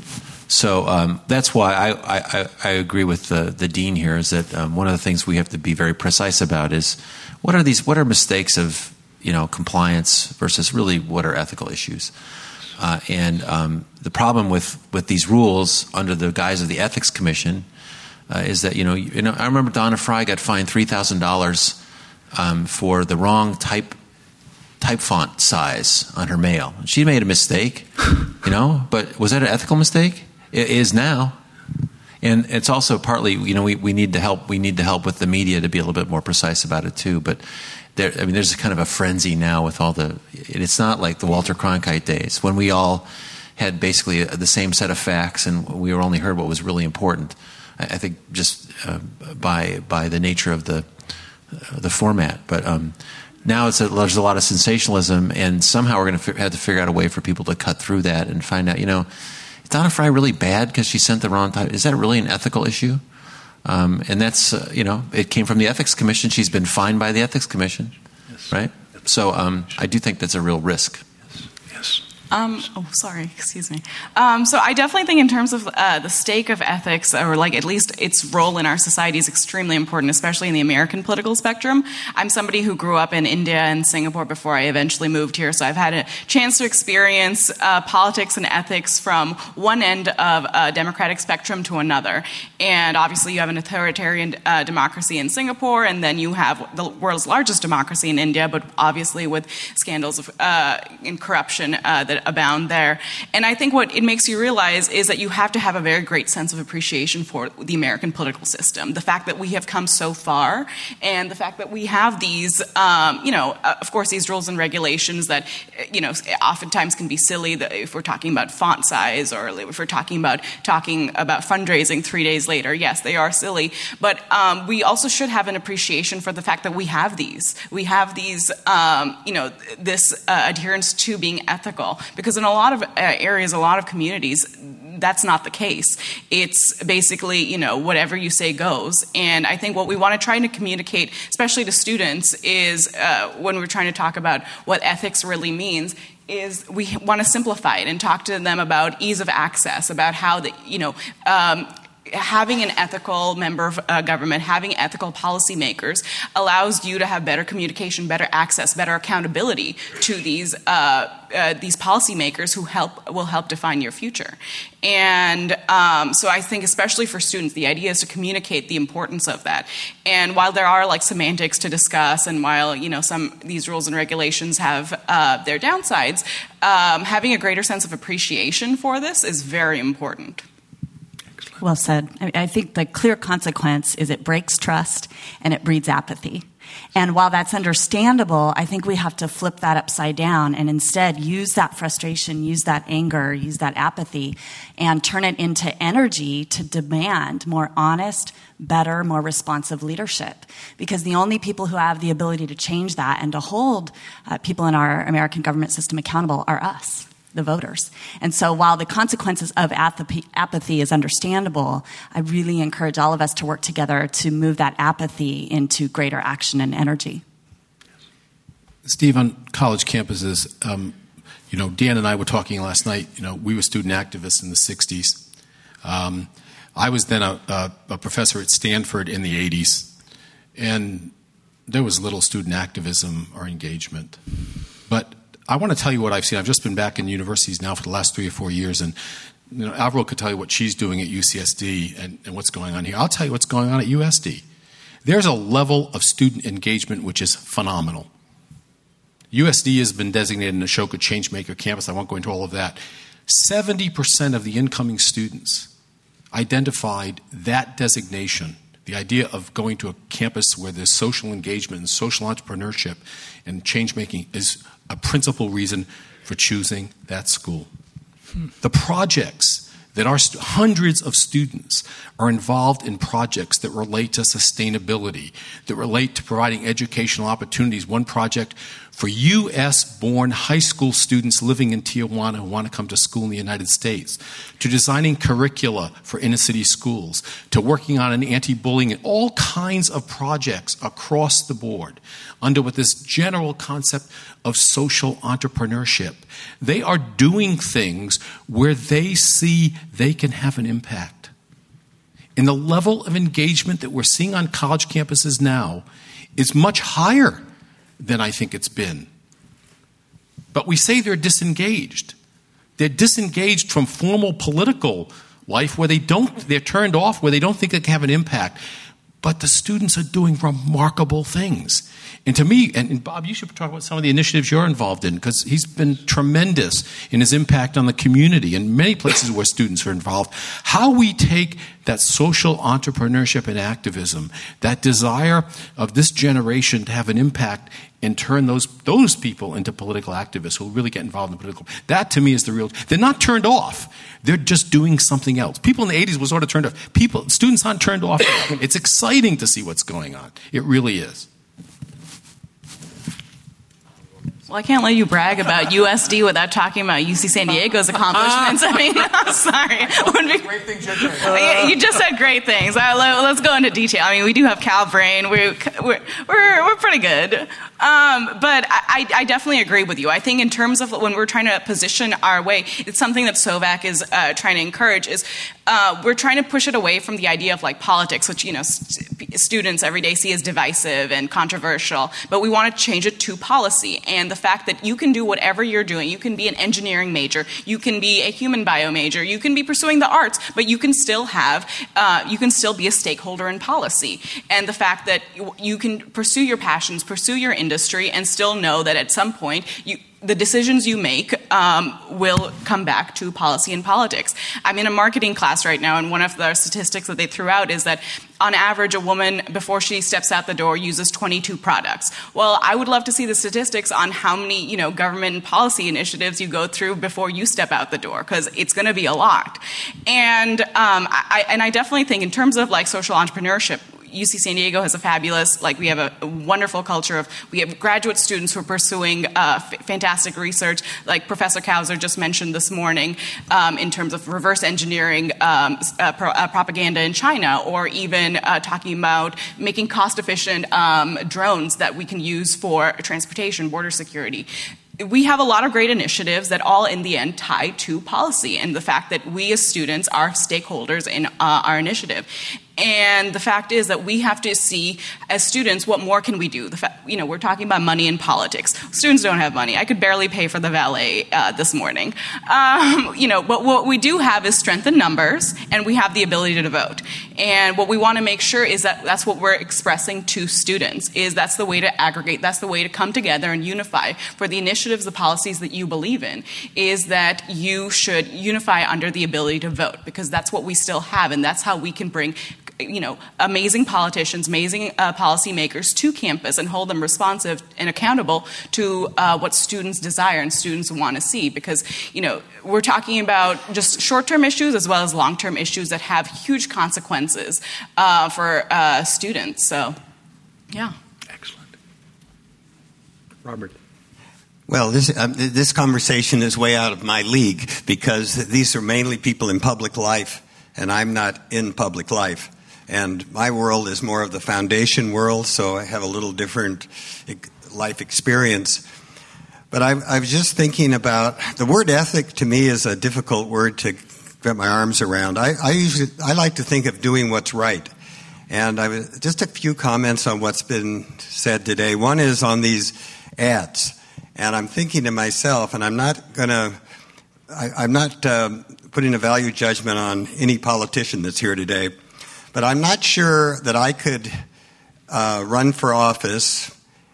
So that's why I agree with the dean here, is that one of the things we have to be very precise about is what are mistakes of compliance versus really what are ethical issues. And the problem with these rules under the guise of the Ethics Commission is that I remember Donna Fry got fined $3,000 for the wrong type font size on her mail. She made a mistake, but was that an ethical mistake? It is now. And it's also partly, we need to help. We need to help with the media to be a little bit more precise about it too. But there's kind of a frenzy now with all it's not like the Walter Cronkite days when we all had basically the same set of facts and we only heard what was really important. I think just by the nature of the format. But now there's a lot of sensationalism, and somehow we're going to have to figure out a way for people to cut through that and find out, is Donna Fry really bad because she sent the wrong type? Is that really an ethical issue? And that's, it came from the Ethics Commission. She's been fined by the Ethics Commission, yes. Right? So I do think that's a real risk. Yes. Sorry, excuse me. So I definitely think in terms of the stake of ethics, or at least its role in our society, is extremely important, especially in the American political spectrum. I'm somebody who grew up in India and Singapore before I eventually moved here, so I've had a chance to experience politics and ethics from one end of a democratic spectrum to another. And obviously you have an authoritarian democracy in Singapore, and then you have the world's largest democracy in India, but obviously with scandals of and corruption that that abound there. And I think what it makes you realize is that you have to have a very great sense of appreciation for the American political system. The fact that we have come so far, and the fact that we have these, of course, these rules and regulations that, oftentimes can be silly, if we're talking about font size, or if we're talking about fundraising 3 days later. Yes, they are silly. But we also should have an appreciation for the fact that we have these. We have these, this adherence to being ethical. Because in a lot of areas, a lot of communities, that's not the case. It's basically, whatever you say goes. And I think what we want to try to communicate, especially to students, is when we're trying to talk about what ethics really means, is we want to simplify it and talk to them about ease of access, about how having an ethical member of government, having ethical policymakers allows you to have better communication, better access, better accountability to these policymakers who will help define your future. And so I think especially for students, the idea is to communicate the importance of that. And while there are semantics to discuss, and while these rules and regulations have their downsides, having a greater sense of appreciation for this is very important. Well said. I think the clear consequence is it breaks trust and it breeds apathy. And while that's understandable, I think we have to flip that upside down and instead use that frustration, use that anger, use that apathy, and turn it into energy to demand more honest, better, more responsive leadership. Because the only people who have the ability to change that and to hold people in our American government system accountable are us, the voters. And so while the consequences of apathy is understandable, I really encourage all of us to work together to move that apathy into greater action and energy. Steve, on college campuses, Dan and I were talking last night. We were student activists in the 60s. I was then a professor at Stanford in the 80s, and there was little student activism or engagement. But I want to tell you what I've seen. I've just been back in universities now for the last 3 or 4 years, and Avril could tell you what she's doing at UCSD and what's going on here. I'll tell you what's going on at USD. There's a level of student engagement which is phenomenal. USD has been designated an Ashoka Changemaker campus. I won't go into all of that. 70% of the incoming students identified that designation, the idea of going to a campus where there's social engagement and social entrepreneurship and change-making is a principal reason for choosing that school. The projects that hundreds of students are involved in projects that relate to sustainability, that relate to providing educational opportunities. One project for U.S.-born high school students living in Tijuana who want to come to school in the United States, to designing curricula for inner-city schools, to working on an anti-bullying, and all kinds of projects across the board under what this general concept of social entrepreneurship. They are doing things where they see they can have an impact. And the level of engagement that we're seeing on college campuses now is much higher than I think it's been. But we say they're disengaged. They're disengaged from formal political life where they're turned off, where they don't think they can have an impact. But the students are doing remarkable things. And to me, and Bob, you should talk about some of the initiatives you're involved in, because he's been tremendous in his impact on the community in many places where students are involved. How we take that social entrepreneurship and activism, that desire of this generation to have an impact and turn those people into political activists who really get involved in political. That to me is the real. They're not turned off. They're just doing something else. People in the 80s were sort of turned off. Students aren't turned off. It's exciting to see what's going on. It really is. Well, I can't let you brag about USD without talking about UC San Diego's accomplishments. I mean, I'm sorry. Great things you're doing. You just said great things. Let's go into detail. I mean, we do have CalBrain. We're pretty good. But I definitely agree with you. I think in terms of when we're trying to position our way, it's something that SOVAC is trying to encourage is we're trying to push it away from the idea of politics, which students every day see as divisive and controversial. But we want to change it to policy and the fact that you can do whatever you're doing. You can be an engineering major, you can be a human bio major, you can be pursuing the arts, but you can still be a stakeholder in policy. And the fact that you can pursue your passions, pursue your industry, and still know that at some point the decisions you make will come back to policy and politics. I'm in a marketing class right now, and one of the statistics that they threw out is that on average, a woman, before she steps out the door, uses 22 products. Well, I would love to see the statistics on how many, government and policy initiatives you go through before you step out the door, because it's going to be a lot. And I definitely think in terms of like social entrepreneurship, UC San Diego has we have a wonderful culture we have graduate students who are pursuing fantastic research, like Professor Kauser just mentioned this morning, in terms of reverse engineering propaganda in China, or even talking about making cost-efficient drones that we can use for transportation, border security. We have a lot of great initiatives that all in the end tie to policy and the fact that we as students are stakeholders in our initiative. And the fact is that we have to see, as students, what more can we do? We're talking about money in politics. Students don't have money. I could barely pay for the valet this morning. But what we do have is strength in numbers, and we have the ability to vote. And what we want to make sure is that that's what we're expressing to students, is that's the way to aggregate, that's the way to come together and unify for the initiatives, the policies that you believe in, is that you should unify under the ability to vote, because that's what we still have, and that's how we can bring amazing politicians, amazing policymakers to campus and hold them responsive and accountable to what students desire and students want to see. Because, we're talking about just short-term issues as well as long-term issues that have huge consequences for students. So, yeah. Excellent. Robert. Well, this conversation is way out of my league, because these are mainly people in public life, and I'm not in public life. And my world is more of the foundation world, so I have a little different life experience. But I was just thinking about the word ethic. To me is a difficult word to get my arms around. I like to think of doing what's right. And just a few comments on what's been said today. One is on these ads. And I'm thinking to myself, and I'm not putting a value judgment on any politician that's here today, but I'm not sure that I could run for office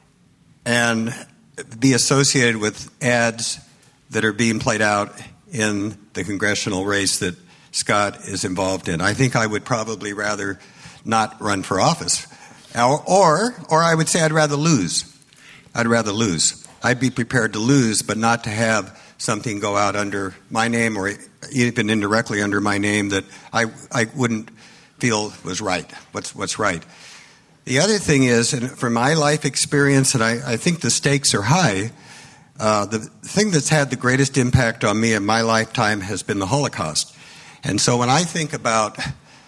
and be associated with ads that are being played out in the congressional race that Scott is involved in. I think I would probably rather not run for office. Or I would say I'd rather lose. I'd be prepared to lose, but not to have something go out under my name or even indirectly under my name that I wouldn't feel was right, what's right. The other thing is, and from my life experience, and I think the stakes are high, the thing that's had the greatest impact on me in my lifetime has been the Holocaust. And so when I think about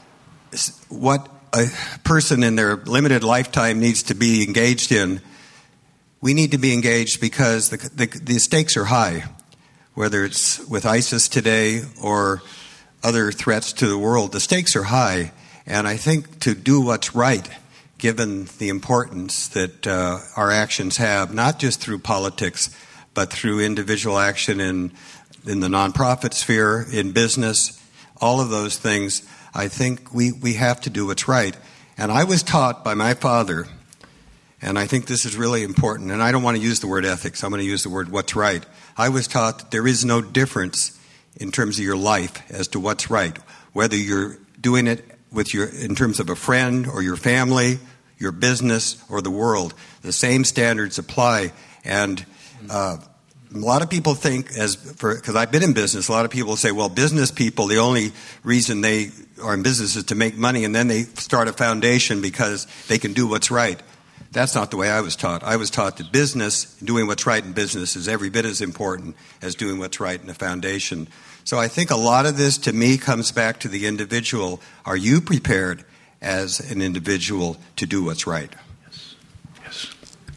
what a person in their limited lifetime needs to be engaged in, we need to be engaged because the stakes are high, whether it's with ISIS today or other threats to the world. The stakes are high, and I think to do what's right, given the importance that our actions have, not just through politics, but through individual action in the nonprofit sphere, in business, all of those things, I think we have to do what's right. And I was taught by my father, and I think this is really important, and I don't want to use the word ethics, I'm going to use the word what's right. I was taught that there is no difference in terms of your life as to what's right, whether you're doing it in terms of a friend or your family, your business, or the world. The same standards apply. And a lot of people think, because I've been in business, a lot of people say, well, business people, the only reason they are in business is to make money, and then they start a foundation because they can do what's right. That's not the way I was taught. I was taught that doing what's right in business is every bit as important as doing what's right in a foundation. So I think a lot of this, to me, comes back to the individual. Are you prepared as an individual to do what's right? Yes.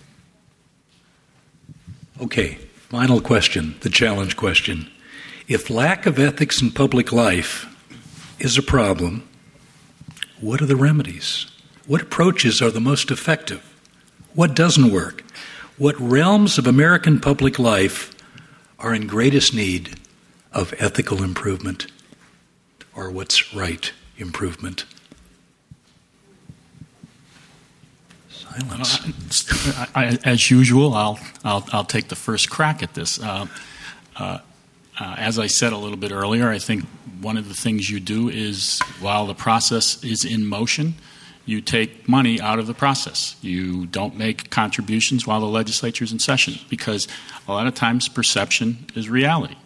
Okay, final question, the challenge question. If lack of ethics in public life is a problem, what are the remedies? What approaches are the most effective? What doesn't work? What realms of American public life are in greatest need of ethical improvement or what's right improvement? Silence. As usual, I'll take the first crack at this. As I said a little bit earlier, I think one of the things you do is, while the process is in motion, you take money out of the process. You don't make contributions while the legislature's in session, because a lot of times perception is reality.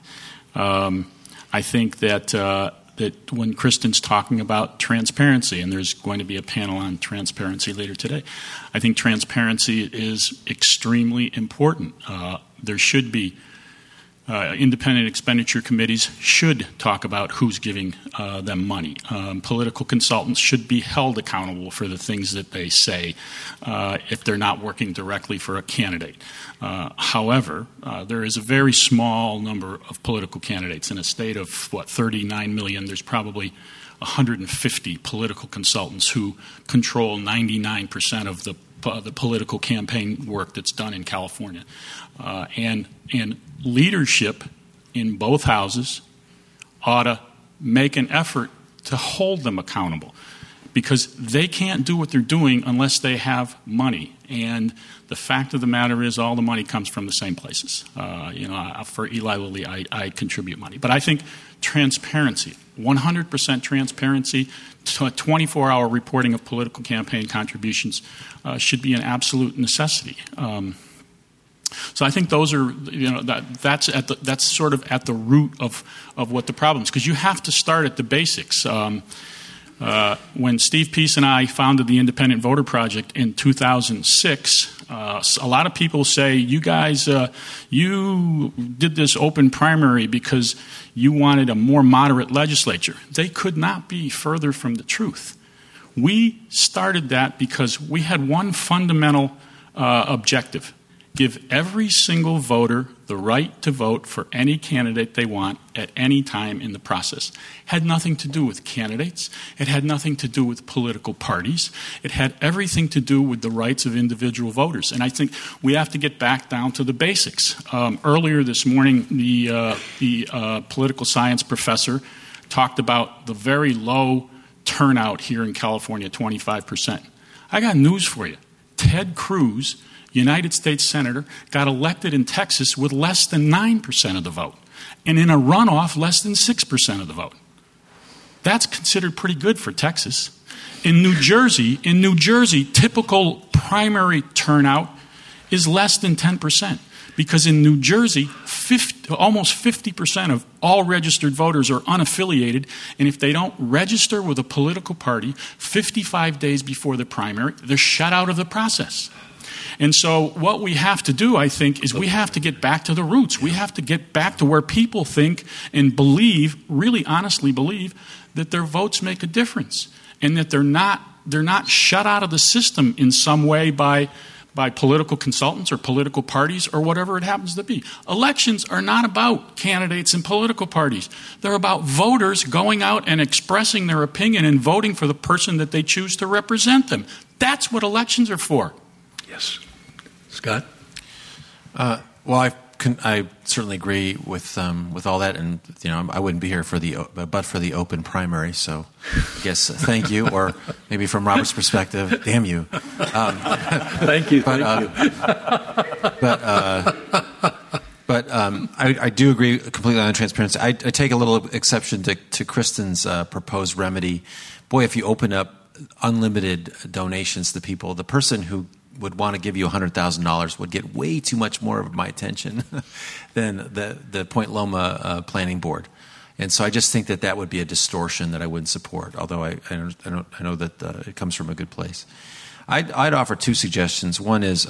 I think that when Kristen's talking about transparency, and there's going to be a panel on transparency later today, I think transparency is extremely important. There should be independent expenditure committees should talk about who's giving them money. Political consultants should be held accountable for the things that they say if they're not working directly for a candidate. However, there is a very small number of political candidates. In a state of, 39 million, there's probably 150 political consultants who control 99% of the political campaign work that's done in California. And leadership in both houses ought to make an effort to hold them accountable, because they can't do what they're doing unless they have money. And the fact of the matter is, all the money comes from the same places. For Eli Lilly, I contribute money. But I think transparency, 100% transparency, 24-hour reporting of political campaign contributions should be an absolute necessity. So I think those are, that's sort of at the root of what the problem is, because you have to start at the basics. When Steve Peace and I founded the Independent Voter Project in 2006, a lot of people say, you guys, you did this open primary because you wanted a more moderate legislature. They could not be further from the truth. We started that because we had one fundamental objective: give every single voter the right to vote for any candidate they want at any time in the process. It had nothing to do with candidates. It had nothing to do with political parties. It had everything to do with the rights of individual voters. And I think we have to get back down to the basics. Earlier this morning, the political science professor talked about the very low turnout here in California, 25%. I got news for you. Ted Cruz, United States Senator, got elected in Texas with less than 9% of the vote, and in a runoff, less than 6% of the vote. That's considered pretty good for Texas. In New Jersey, typical primary turnout is less than 10%, because in New Jersey, almost 50% of all registered voters are unaffiliated, and if they don't register with a political party 55 days before the primary, they're shut out of the process. And so what we have to do, I think, is we have to get back to the roots. We have to get back to where people think and believe, really honestly believe, that their votes make a difference, and that they're not shut out of the system in some way by political consultants or political parties or whatever it happens to be. Elections are not about candidates and political parties. They're about voters going out and expressing their opinion and voting for the person that they choose to represent them. That's what elections are for. Yes. Scott? Well, I certainly agree with all that, and I wouldn't be here for the open primary. So, I guess thank you, or maybe from Robert's perspective, damn you. Thank you. But I do agree completely on transparency. I take a little exception to Kristen's proposed remedy. Boy, if you open up unlimited donations to people, the person who would want to give you $100,000 would get way too much more of my attention than the Point Loma Planning Board. And so I just think that would be a distortion that I wouldn't support, although I know that it comes from a good place. I'd offer two suggestions. One is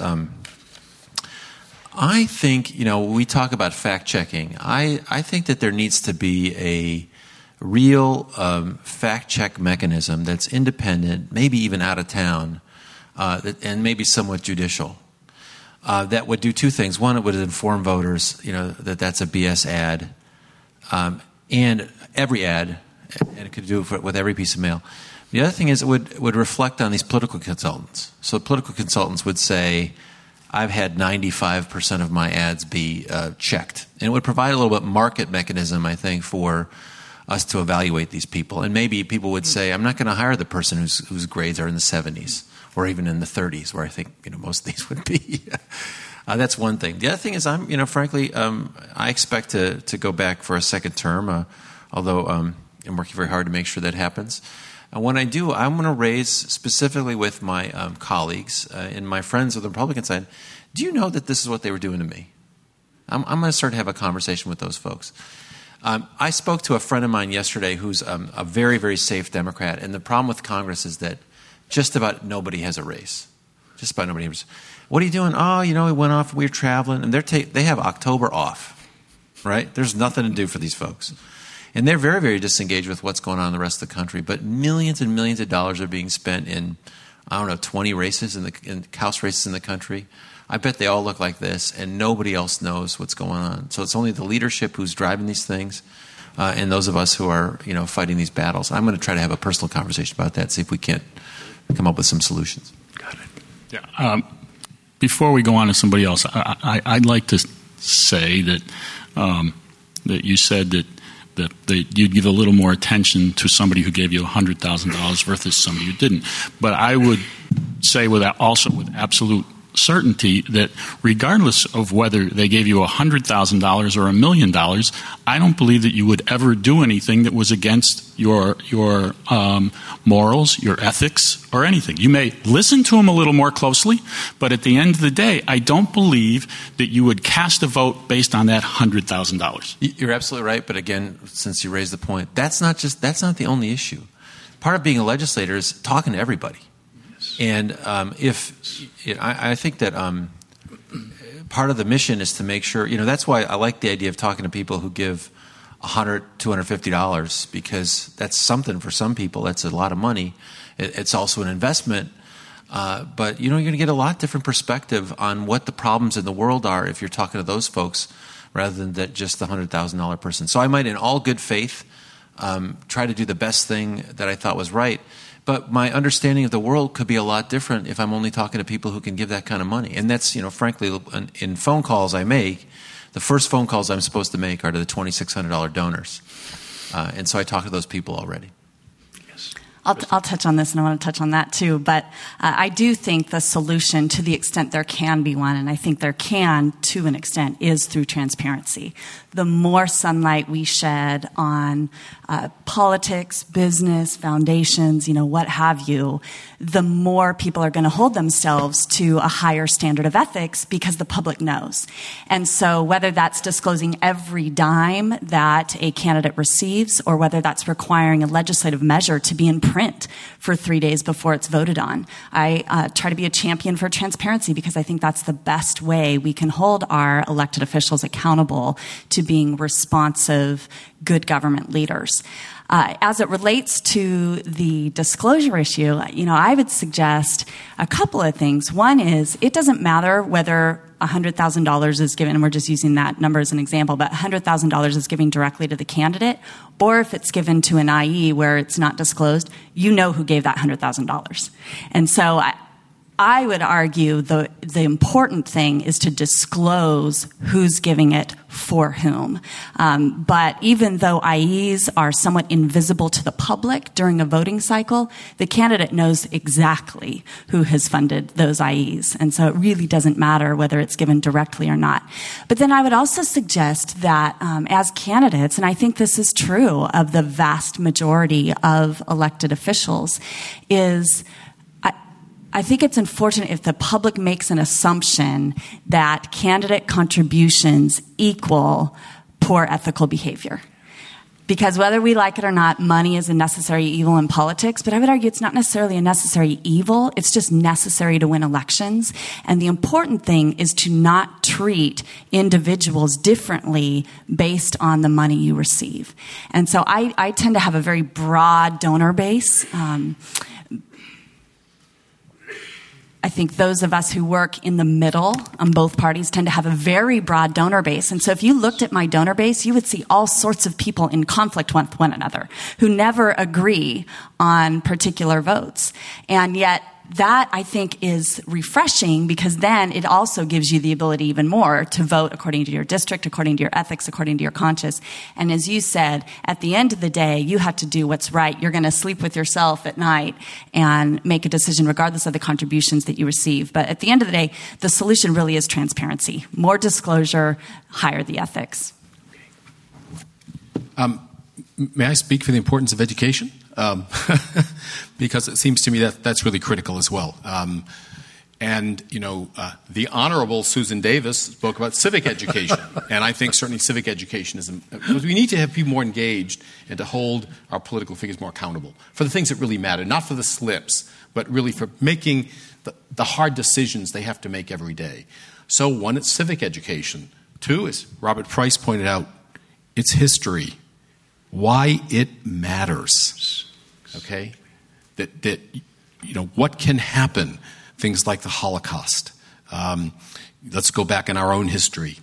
I think, we talk about fact-checking. I think that there needs to be a real fact-check mechanism that's independent, maybe even out of town, and maybe somewhat judicial, that would do two things. One, it would inform voters, that that's a BS ad, and every ad, and it could do it with every piece of mail. The other thing is it would reflect on these political consultants. So political consultants would say, I've had 95% of my ads be checked. And it would provide a little bit market mechanism, I think, for us to evaluate these people. And maybe people would say, I'm not going to hire the person whose grades are in the 70s or even in the 30s, where I think most of these would be. That's one thing. The other thing is, frankly, I expect to go back for a second term, although I'm working very hard to make sure that happens. And when I do, I'm going to raise, specifically with my colleagues and my friends of the Republican side, do you know that this is what they were doing to me? I'm going to start to have a conversation with those folks. I spoke to a friend of mine yesterday who's a very, very safe Democrat, and the problem with Congress is that just about nobody has a race. Just about nobody has. What are you doing? Oh, we went off, we were traveling, and they have October off, right? There's nothing to do for these folks. And they're very, very disengaged with what's going on in the rest of the country, but millions and millions of dollars are being spent in, 20 races in House races in the country. I bet they all look like this, and nobody else knows what's going on. So it's only the leadership who's driving these things, and those of us who are, fighting these battles. I'm going to try to have a personal conversation about that, see if we can't come up with some solutions. Got it. Yeah. Before we go on to somebody else, I'd like to say that that you said that you'd give a little more attention to somebody who gave you $100,000 versus somebody who didn't. But I would say with absolute certainty that regardless of whether they gave you $100,000 or $1 million, I don't believe that you would ever do anything that was against your morals, your ethics, or anything. You may listen to them a little more closely, but at the end of the day, I don't believe that you would cast a vote based on that $100,000. You're absolutely right, but again, since you raised the point, that's not the only issue. Part of being a legislator is talking to everybody. And I think that part of the mission is to make sure, that's why I like the idea of talking to people who give $100, $250, because that's something for some people. That's a lot of money. It's also an investment. But, you're going to get a lot different perspective on what the problems in the world are if you're talking to those folks rather than just the $100,000 person. So I might, in all good faith, try to do the best thing that I thought was right. But my understanding of the world could be a lot different if I'm only talking to people who can give that kind of money. And that's, frankly, in phone calls I make, the first phone calls I'm supposed to make are to the $2,600 donors. And so I talk to those people already. Yes. I'll touch on this, and I want to touch on that too. But I do think the solution, to the extent there can be one, and I think there can to an extent, is through transparency. The more sunlight we shed on politics, business, foundations, what have you, the more people are going to hold themselves to a higher standard of ethics because the public knows. And so whether that's disclosing every dime that a candidate receives or whether that's requiring a legislative measure to be in print for 3 days before it's voted on, I try to be a champion for transparency because I think that's the best way we can hold our elected officials accountable to being responsive, good government leaders. As it relates to the disclosure issue, I would suggest a couple of things. One is it doesn't matter whether $100,000 is given, and we're just using that number as an example, but $100,000 is given directly to the candidate, or if it's given to an IE where it's not disclosed, you know who gave that $100,000. And so I would argue the important thing is to disclose who's giving it for whom. But even though IEs are somewhat invisible to the public during a voting cycle, the candidate knows exactly who has funded those IEs. And so it really doesn't matter whether it's given directly or not. But then I would also suggest that as candidates, and I think this is true of the vast majority of elected officials, is I think it's unfortunate if the public makes an assumption that candidate contributions equal poor ethical behavior. Because whether we like it or not, money is a necessary evil in politics, but I would argue it's not necessarily a necessary evil, it's just necessary to win elections. And the important thing is to not treat individuals differently based on the money you receive. And so I tend to have a very broad donor base. I think those of us who work in the middle on both parties tend to have a very broad donor base. And so if you looked at my donor base, you would see all sorts of people in conflict with one another who never agree on particular votes. And yet that I think is refreshing, because then it also gives you the ability even more to vote according to your district, according to your ethics, according to your conscience. And as you said, at the end of the day, you have to do what's right. You're going to sleep with yourself at night and make a decision regardless of the contributions that you receive. But at the end of the day, the solution really is transparency. More disclosure, higher the ethics. May I speak for the importance of education? Because it seems to me that that's really critical as well. The Honorable Susan Davis spoke about civic education, and I think certainly civic education is because we need to have people more engaged and to hold our political figures more accountable for the things that really matter, not for the slips, but really for making the hard decisions they have to make every day. So one, it's civic education. Two, as Robert Price pointed out, it's history. Why it matters, okay? That what can happen? Things like the Holocaust. Let's go back in our own history,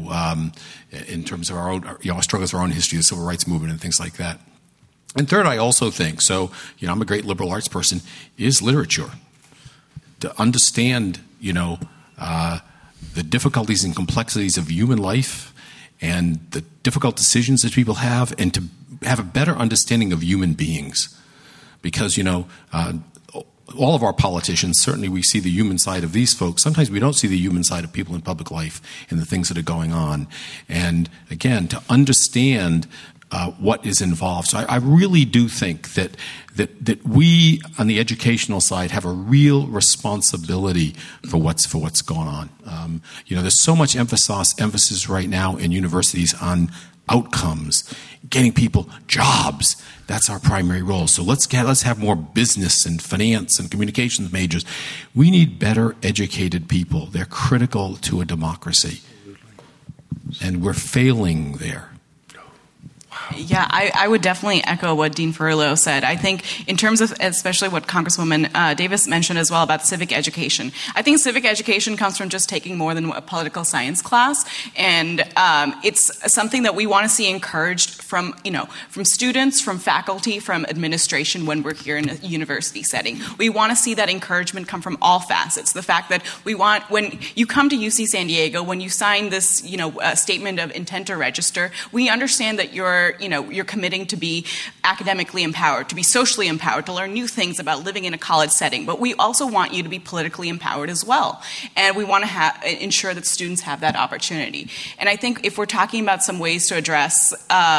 in terms of our own, our struggles, our own history, the civil rights movement, and things like that. And third, I also think, I'm a great liberal arts person, is literature. To understand, the difficulties and complexities of human life, and the difficult decisions that people have, and to have a better understanding of human beings. Because, all of our politicians, certainly we see the human side of these folks. Sometimes we don't see the human side of people in public life and the things that are going on. And again, to understand what is involved. So I really do think that we on the educational side have a real responsibility for what's going on. There's so much emphasis right now in universities on outcomes, getting people jobs. That's our primary role. So let's have more business and finance and communications majors. We need better educated people. They're critical to a democracy. And we're failing there. Yeah, I would definitely echo what Dean Ferrillo said. I think in terms of especially what Congresswoman Davis mentioned as well about civic education, I think civic education comes from just taking more than a political science class, and it's something that we want to see encouraged from students, from faculty, from administration when we're here in a university setting. We want to see that encouragement come from all facets. The fact that we want, when you come to UC San Diego, when you sign this statement of intent to register, we understand that you're committing to be academically empowered, to be socially empowered, to learn new things about living in a college setting. But we also want you to be politically empowered as well. And we want to ensure that students have that opportunity. And I think if we're talking about some ways to address,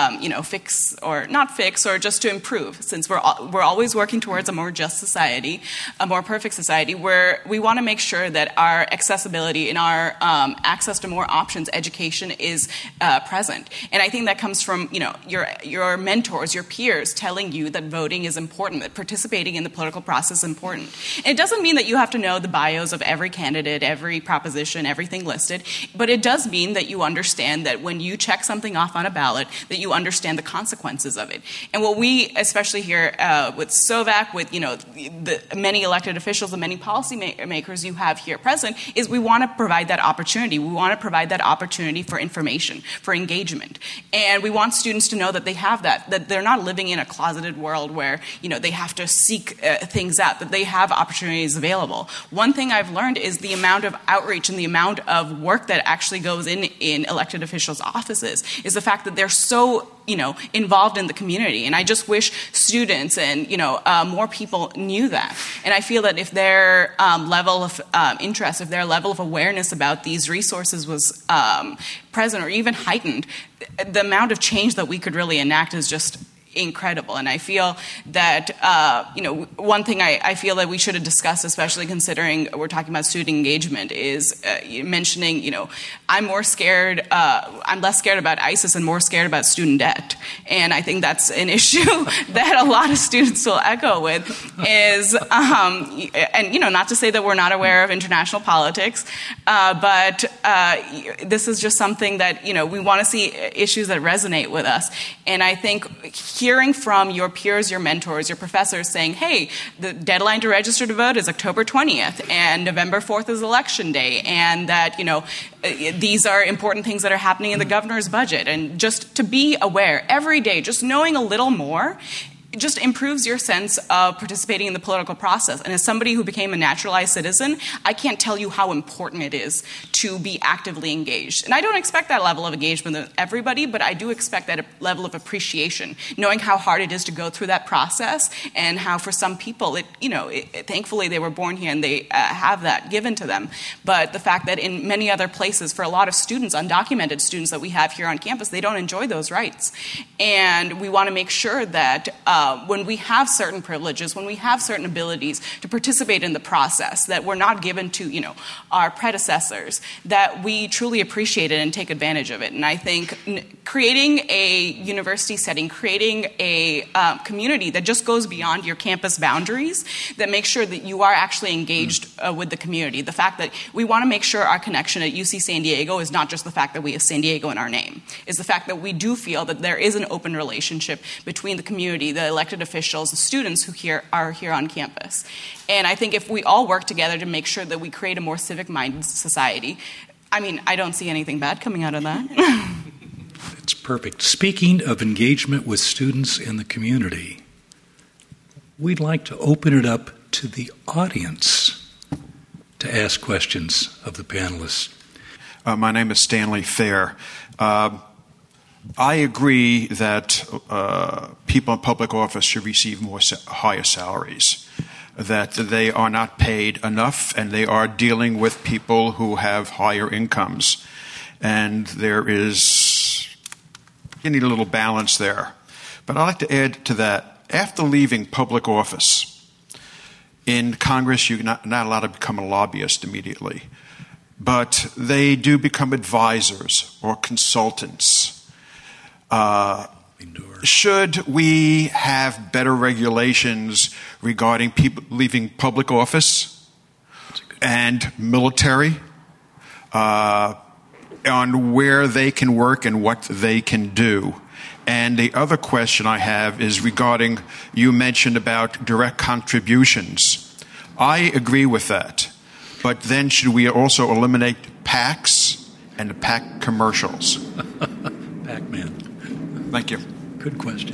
fix or not fix, or just to improve, since we're always working towards a more just society, a more perfect society, where we want to make sure that our accessibility and our access to more options, education is present. And I think that comes from, your mentors, your peers telling you that voting is important, that participating in the political process is important. And it doesn't mean that you have to know the bios of every candidate, every proposition, everything listed, but it does mean that you understand that when you check something off on a ballot, that you understand the consequences of it. And what we, especially here with SOVAC, with the many elected officials, the many policy makers you have here present, is we want to provide that opportunity. We want to provide that opportunity for information, for engagement. And we want students to know that they have that they're not living in a closeted world where, they have to seek things out, that they have opportunities available. One thing I've learned is the amount of outreach and the amount of work that actually goes in elected officials' offices is the fact that they're so involved in the community. And I just wish students and, more people knew that. And I feel that if their level of interest, if their level of awareness about these resources was present or even heightened, the amount of change that we could really enact is just incredible. And I feel that, one thing I feel that we should have discussed, especially considering we're talking about student engagement, is mentioning, I'm less scared about ISIS and more scared about student debt. And I think that's an issue that a lot of students will echo with is, not to say that we're not aware of international politics, but this is just something that, we want to see issues that resonate with us. And I think hearing from your peers, your mentors, your professors saying, hey, the deadline to register to vote is October 20th and November 4th is election day, and that, these are important things that are happening in the governor's budget. And just to be aware every day, just knowing a little more it just improves your sense of participating in the political process. And as somebody who became a naturalized citizen, I can't tell you how important it is to be actively engaged. And I don't expect that level of engagement of everybody, but I do expect that level of appreciation, knowing how hard it is to go through that process and how for some people, thankfully they were born here and they have that given to them. But the fact that in many other places, for a lot of students, undocumented students that we have here on campus, they don't enjoy those rights. And we want to make sure that when we have certain privileges, when we have certain abilities to participate in the process that were not given to, our predecessors, that we truly appreciate it and take advantage of it. And I think creating a university setting, creating a community that just goes beyond your campus boundaries, that makes sure that you are actually engaged with the community. The fact that we want to make sure our connection at UC San Diego is not just the fact that we have San Diego in our name. It's the fact that we do feel that there is an open relationship between the community, the elected officials, the students who are here on campus. And I think if we all work together to make sure that we create a more civic-minded society, I don't see anything bad coming out of that. It's perfect. Speaking of engagement with students in the community, we'd like to open it up to the audience to ask questions of the panelists. My name is Stanley Fair. I agree that people in public office should receive higher salaries, that they are not paid enough, and they are dealing with people who have higher incomes. And you need a little balance there. But I'd like to add to that, after leaving public office, in Congress, you're not allowed to become a lobbyist immediately. But they do become advisors or consultants. Should we have better regulations regarding people leaving public office and military on where they can work and what they can do? And the other question I have is regarding, you mentioned about direct contributions. I agree with that. But then should we also eliminate PACs and the PAC commercials? Pac-Man. Thank you. Good question.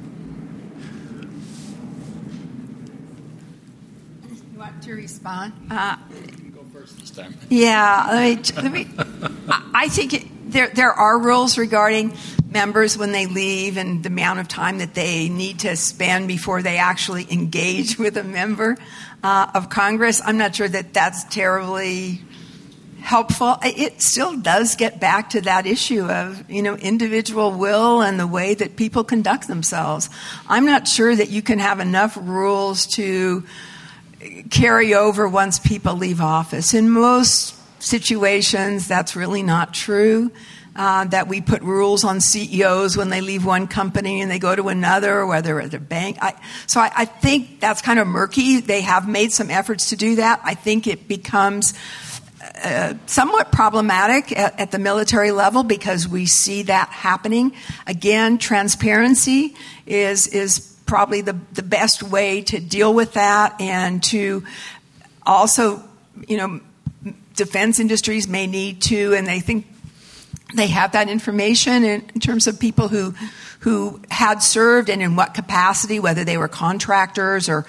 You want to respond? Go first this time. Yeah, let me. I think there are rules regarding members when they leave and the amount of time that they need to spend before they actually engage with a member of Congress. I'm not sure that that's terribly helpful. It still does get back to that issue of, individual will and the way that people conduct themselves. I'm not sure that you can have enough rules to carry over once people leave office. In most situations, that's really not true. That we put rules on CEOs when they leave one company and they go to another, whether at a bank. So I think that's kind of murky. They have made some efforts to do that. I think it becomes somewhat problematic at the military level because we see that happening. Again, transparency is probably the best way to deal with that, and to also, defense industries may need to, and they think they have that information in terms of people who had served and in what capacity, whether they were contractors or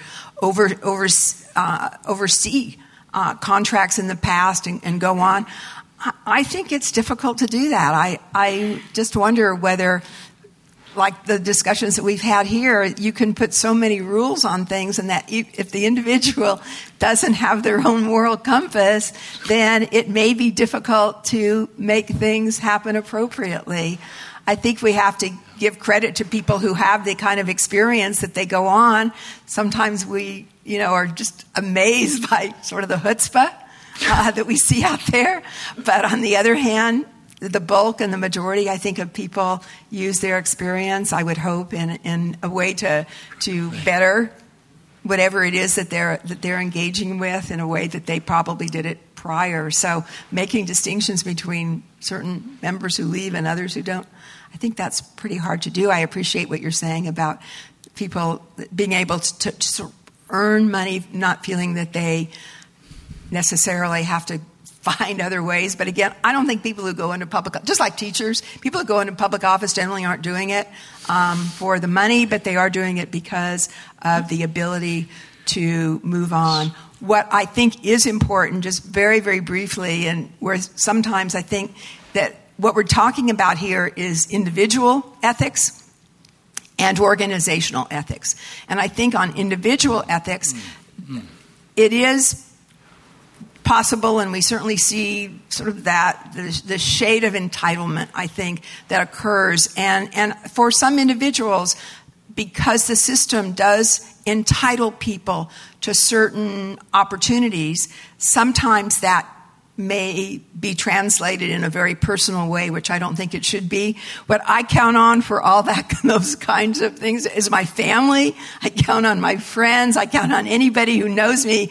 oversee contracts in the past and go on. I think it's difficult to do that. I just wonder whether, like the discussions that we've had here, you can put so many rules on things, and that if the individual doesn't have their own moral compass, then it may be difficult to make things happen appropriately. I think we have to give credit to people who have the kind of experience that they go on. Sometimes we, are just amazed by sort of the chutzpah that we see out there. But on the other hand, the bulk and the majority, I think, of people use their experience, I would hope, in a way to better whatever it is that they're engaging with in a way that they probably did it prior. So making distinctions between certain members who leave and others who don't, I think that's pretty hard to do. I appreciate what you're saying about people being able to earn money, not feeling that they necessarily have to find other ways. But again, I don't think people who go into public, just like teachers, people who go into public office generally aren't doing it for the money, but they are doing it because of the ability to move on. What I think is important, just very, very briefly, and where sometimes I think that what we're talking about here is individual ethics and organizational ethics. And I think on individual ethics, it is possible, and we certainly see sort of that, the shade of entitlement, I think, that occurs. And for some individuals, because the system does entitle people to certain opportunities, sometimes that may be translated in a very personal way, which I don't think it should be. What I count on for all that, those kinds of things, is my family. I count on my friends. I count on anybody who knows me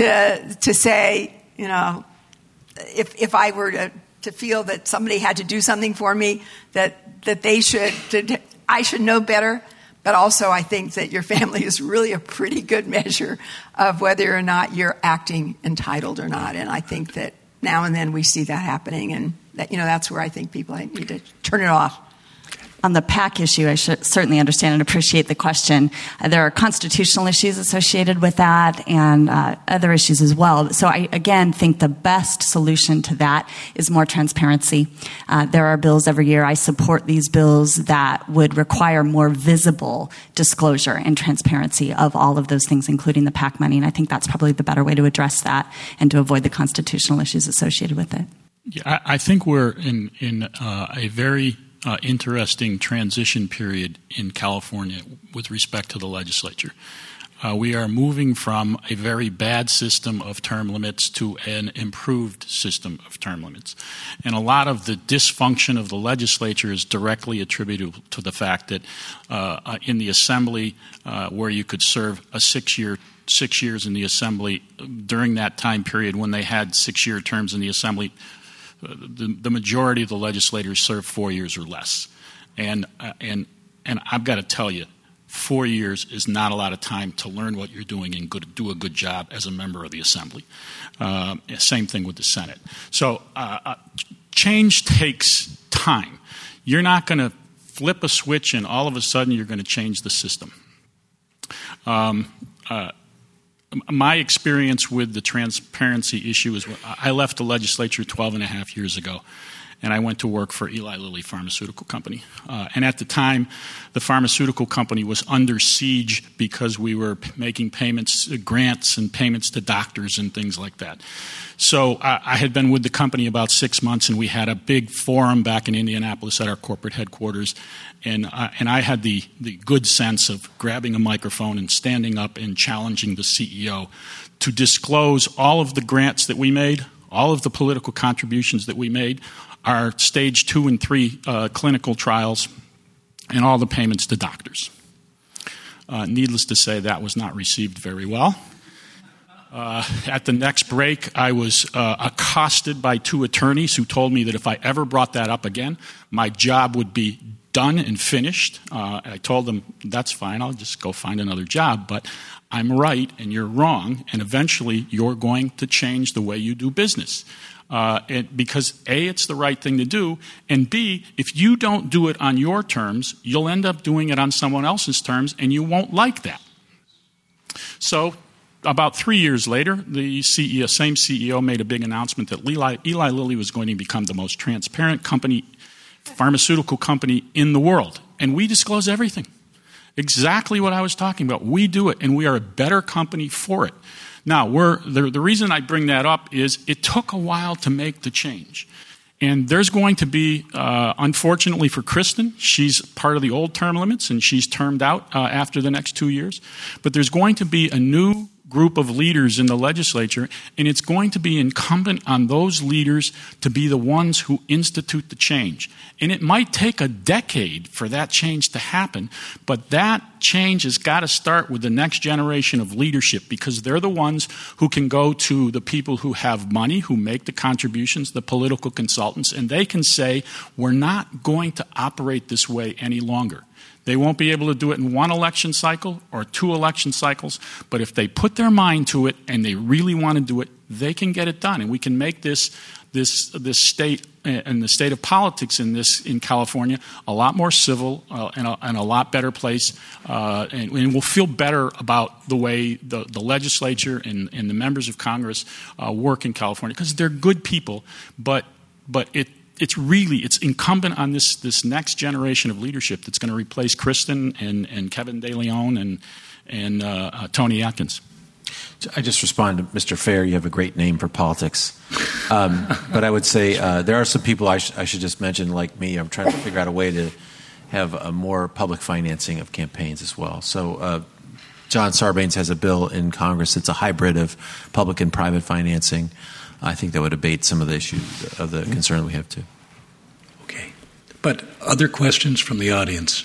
to say, you know, if I were to feel that somebody had to do something for me, that they should, I should know better. But also, I think that your family is really a pretty good measure of whether or not you're acting entitled or not. And I think that now and then we see that happening, and that, you know, that's where I think people need to turn it off. On the PAC issue, I should certainly understand and appreciate the question. There are constitutional issues associated with that and other issues as well. So I, again, think the best solution to that is more transparency. There are bills every year. I support these bills that would require more visible disclosure and transparency of all of those things, including the PAC money. And I think that's probably the better way to address that and to avoid the constitutional issues associated with it. Yeah, I think we're in a very interesting transition period in California with respect to the legislature. We are moving from a very bad system of term limits to an improved system of term limits. And a lot of the dysfunction of the legislature is directly attributable to the fact that in the assembly, where you could serve a 6 years in the assembly, during that time period when they had 6-year terms in the assembly, the majority of the legislators serve 4 years or less. And I've got to tell you, 4 years is not a lot of time to learn what you're doing and do a good job as a member of the assembly. Same thing with the Senate. So change takes time. You're not going to flip a switch and all of a sudden you're going to change the system. My experience with the transparency issue is I left the legislature 12 and a half years ago, and I went to work for Eli Lilly Pharmaceutical Company. And at the time, the pharmaceutical company was under siege because we were making payments, grants and payments to doctors and things like that. So I had been with the company about 6 months, and we had a big forum back in Indianapolis at our corporate headquarters. And I had the good sense of grabbing a microphone and standing up and challenging the CEO to disclose all of the grants that we made, all of the political contributions that we made, our stage 2 and 3 clinical trials, and all the payments to doctors. Needless to say, that was not received very well. At the next break, I was accosted by 2 attorneys who told me that if I ever brought that up again, my job would be done and finished. I told them, that's fine, I'll just go find another job, but I'm right and you're wrong, and eventually you're going to change the way you do business. Because A, it's the right thing to do, and B, if you don't do it on your terms, you'll end up doing it on someone else's terms, and you won't like that. So about 3 years later, the same CEO made a big announcement that Eli Lilly was going to become the most transparent pharmaceutical company in the world. And we disclose everything. Exactly what I was talking about. We do it, and we are a better company for it. Now, the reason I bring that up is it took a while to make the change. And there's going to be, unfortunately for Kristen, she's part of the old term limits, and she's termed out after the next 2 years. But there's going to be a new group of leaders in the legislature, and it's going to be incumbent on those leaders to be the ones who institute the change. And it might take a decade for that change to happen, but that change has got to start with the next generation of leadership, because they're the ones who can go to the people who have money, who make the contributions, the political consultants, and they can say, we're not going to operate this way any longer. They won't be able to do it in 1 election cycle or 2 election cycles, but if they put their mind to it and they really want to do it, they can get it done, and we can make this state and the state of politics in California a lot more civil and a lot better place, and we'll feel better about the way the legislature and the members of Congress work in California, because they're good people, but it's incumbent on this next generation of leadership that's going to replace Kristen and Kevin De Leon and Tony Atkins. I just respond to Mr. Fair. You have a great name for politics. But I would say there are some people I should just mention, like me. I'm trying to figure out a way to have a more public financing of campaigns as well. So John Sarbanes has a bill in Congress. It's a hybrid of public and private financing. I think that would abate some of the issues of the concern we have too. Okay. But other questions from the audience?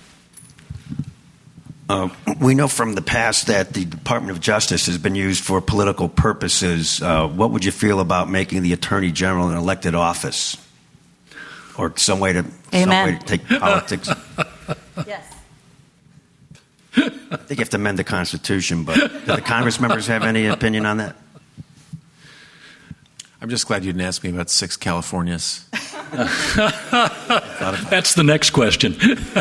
We know from the past that the Department of Justice has been used for political purposes. What would you feel about making the Attorney General an elected office, or some way to take politics? Yes. I think you have to amend the Constitution, but do the Congress members have any opinion on that? I'm just glad you didn't ask me about 6 Californias. That's the next question.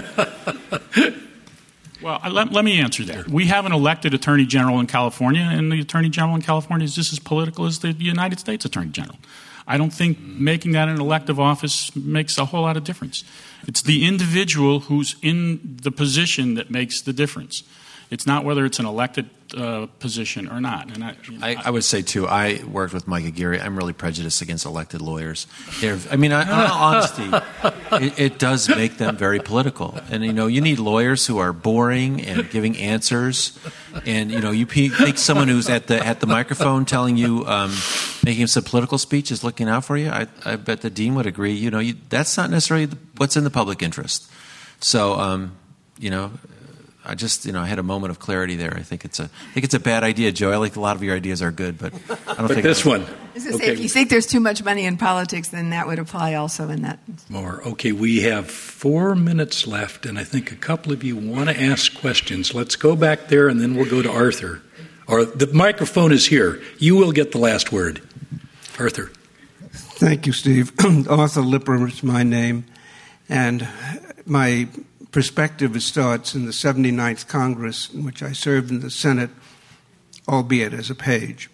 Well, let me answer that. We have an elected Attorney General in California, and the Attorney General in California is just as political as the United States Attorney General. I don't think making that an elective office makes a whole lot of difference. It's the individual who's in the position that makes the difference. It's not whether it's an elected position or not. And I would say, too, I worked with Mike Aguirre. I'm really prejudiced against elected lawyers. In all honesty, it does make them very political. And, you need lawyers who are boring and giving answers. And, you think someone who's at the microphone telling you, making some political speech is looking out for you. I bet the dean would agree. That's not necessarily what's in the public interest. So, I just, I had a moment of clarity there. I think it's a bad idea, Joe. I like a lot of your ideas are good, but I don't think this one. If you think there's too much money in politics, then that would apply also in that. More. Okay, we have 4 minutes left, and I think a couple of you want to ask questions. Let's go back there, and then we'll go to Arthur. Or the microphone is here. You will get the last word. Arthur. Thank you, Steve. Arthur Lipper is my name, and my perspective starts in the 79th Congress, in which I served in the Senate, albeit as a page.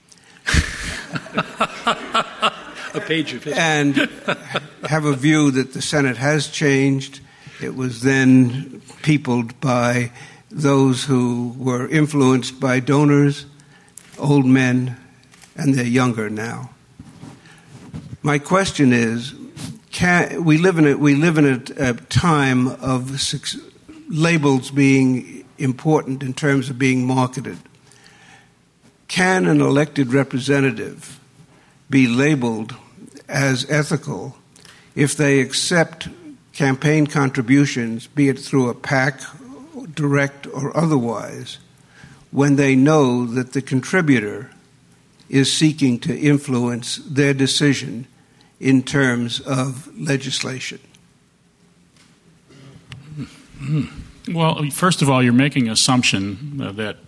A page of history. And have a view that the Senate has changed. It was then peopled by those who were influenced by donors, old men, and they're younger now. My question is, we live in a time of labels being important in terms of being marketed. Can an elected representative be labeled as ethical if they accept campaign contributions, be it through a PAC, direct or otherwise, when they know that the contributor is seeking to influence their decision in terms of legislation? Well, first of all, you're making an assumption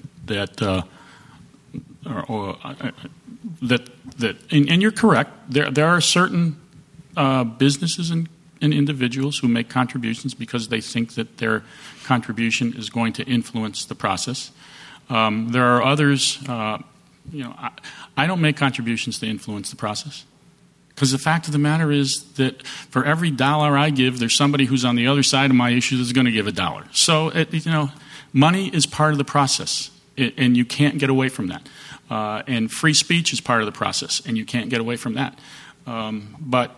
and you're correct. There are certain businesses and individuals who make contributions because they think that their contribution is going to influence the process. There are others. I don't make contributions to influence the process. Because the fact of the matter is that for every dollar I give, there's somebody who's on the other side of my issue that's going to give $1. So, money is part of the process, and you can't get away from that. And free speech is part of the process, and you can't get away from that. But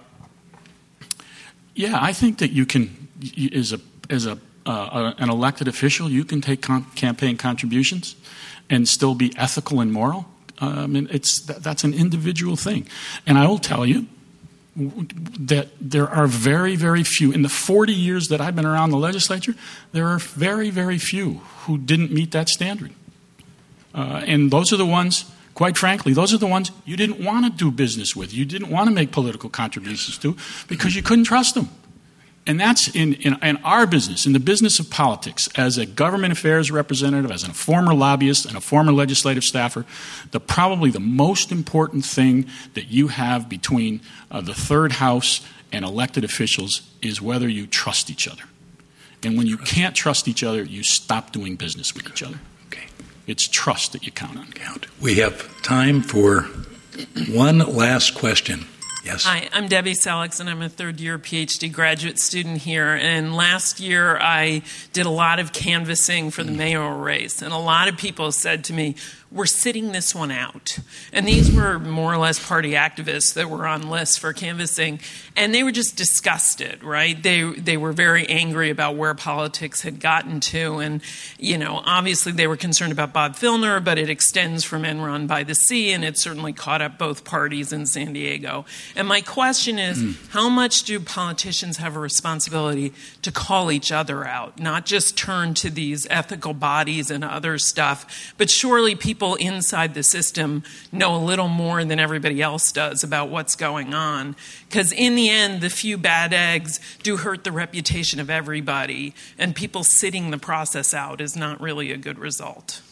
I think that you can, as an elected official, you can take campaign contributions and still be ethical and moral. That's an individual thing. And I will tell you that there are very, very few. In the 40 years that I've been around the legislature, there are very, very few who didn't meet that standard. And those are the ones, quite frankly, those are the ones you didn't want to do business with. You didn't want to make political contributions to because you couldn't trust them. And that's in our business, in the business of politics, as a government affairs representative, as a former lobbyist and a former legislative staffer, probably the most important thing that you have between the third house and elected officials is whether you trust each other. And when you can't trust each other, you stop doing business with each other. Okay. It's trust that you count on. We have time for one last question. Yes. Hi, I'm Debbie Sellex, and I'm a third-year PhD graduate student here. And last year, I did a lot of canvassing for the mayoral race, and a lot of people said to me, we're sitting this one out. And these were more or less party activists that were on lists for canvassing, and they were just disgusted, right? They were very angry about where politics had gotten to, and, obviously they were concerned about Bob Filner, but it extends from Enron by the Sea, and it certainly caught up both parties in San Diego. And my question is, how much do politicians have a responsibility to call each other out, not just turn to these ethical bodies and other stuff, but surely people inside the system know a little more than everybody else does about what's going on. Because in the end, the few bad eggs do hurt the reputation of everybody, and people sitting the process out is not really a good result.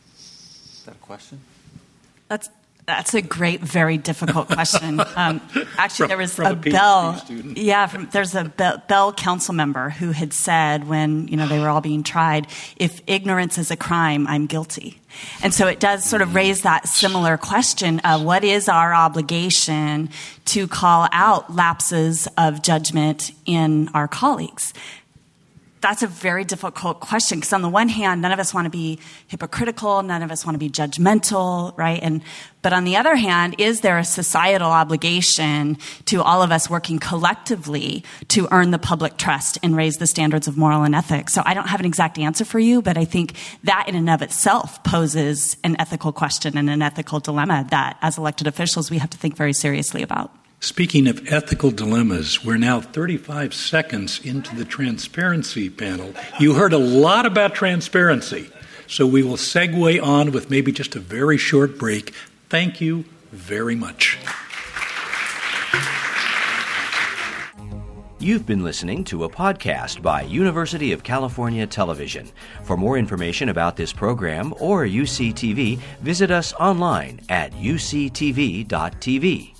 Is that a question? That's a great, very difficult question. Actually, there was a Bell, there's a Bell council member who had said when they were all being tried, if ignorance is a crime, I'm guilty. And so it does sort of raise that similar question of what is our obligation to call out lapses of judgment in our colleagues. That's a very difficult question because on the one hand, none of us want to be hypocritical, none of us want to be judgmental, right? But on the other hand, is there a societal obligation to all of us working collectively to earn the public trust and raise the standards of moral and ethics? So I don't have an exact answer for you, but I think that in and of itself poses an ethical question and an ethical dilemma that as elected officials we have to think very seriously about. Speaking of ethical dilemmas, we're now 35 seconds into the transparency panel. You heard a lot about transparency, so we will segue on with maybe just a very short break. Thank you very much. You've been listening to a podcast by University of California Television. For more information about this program or UCTV, visit us online at uctv.tv.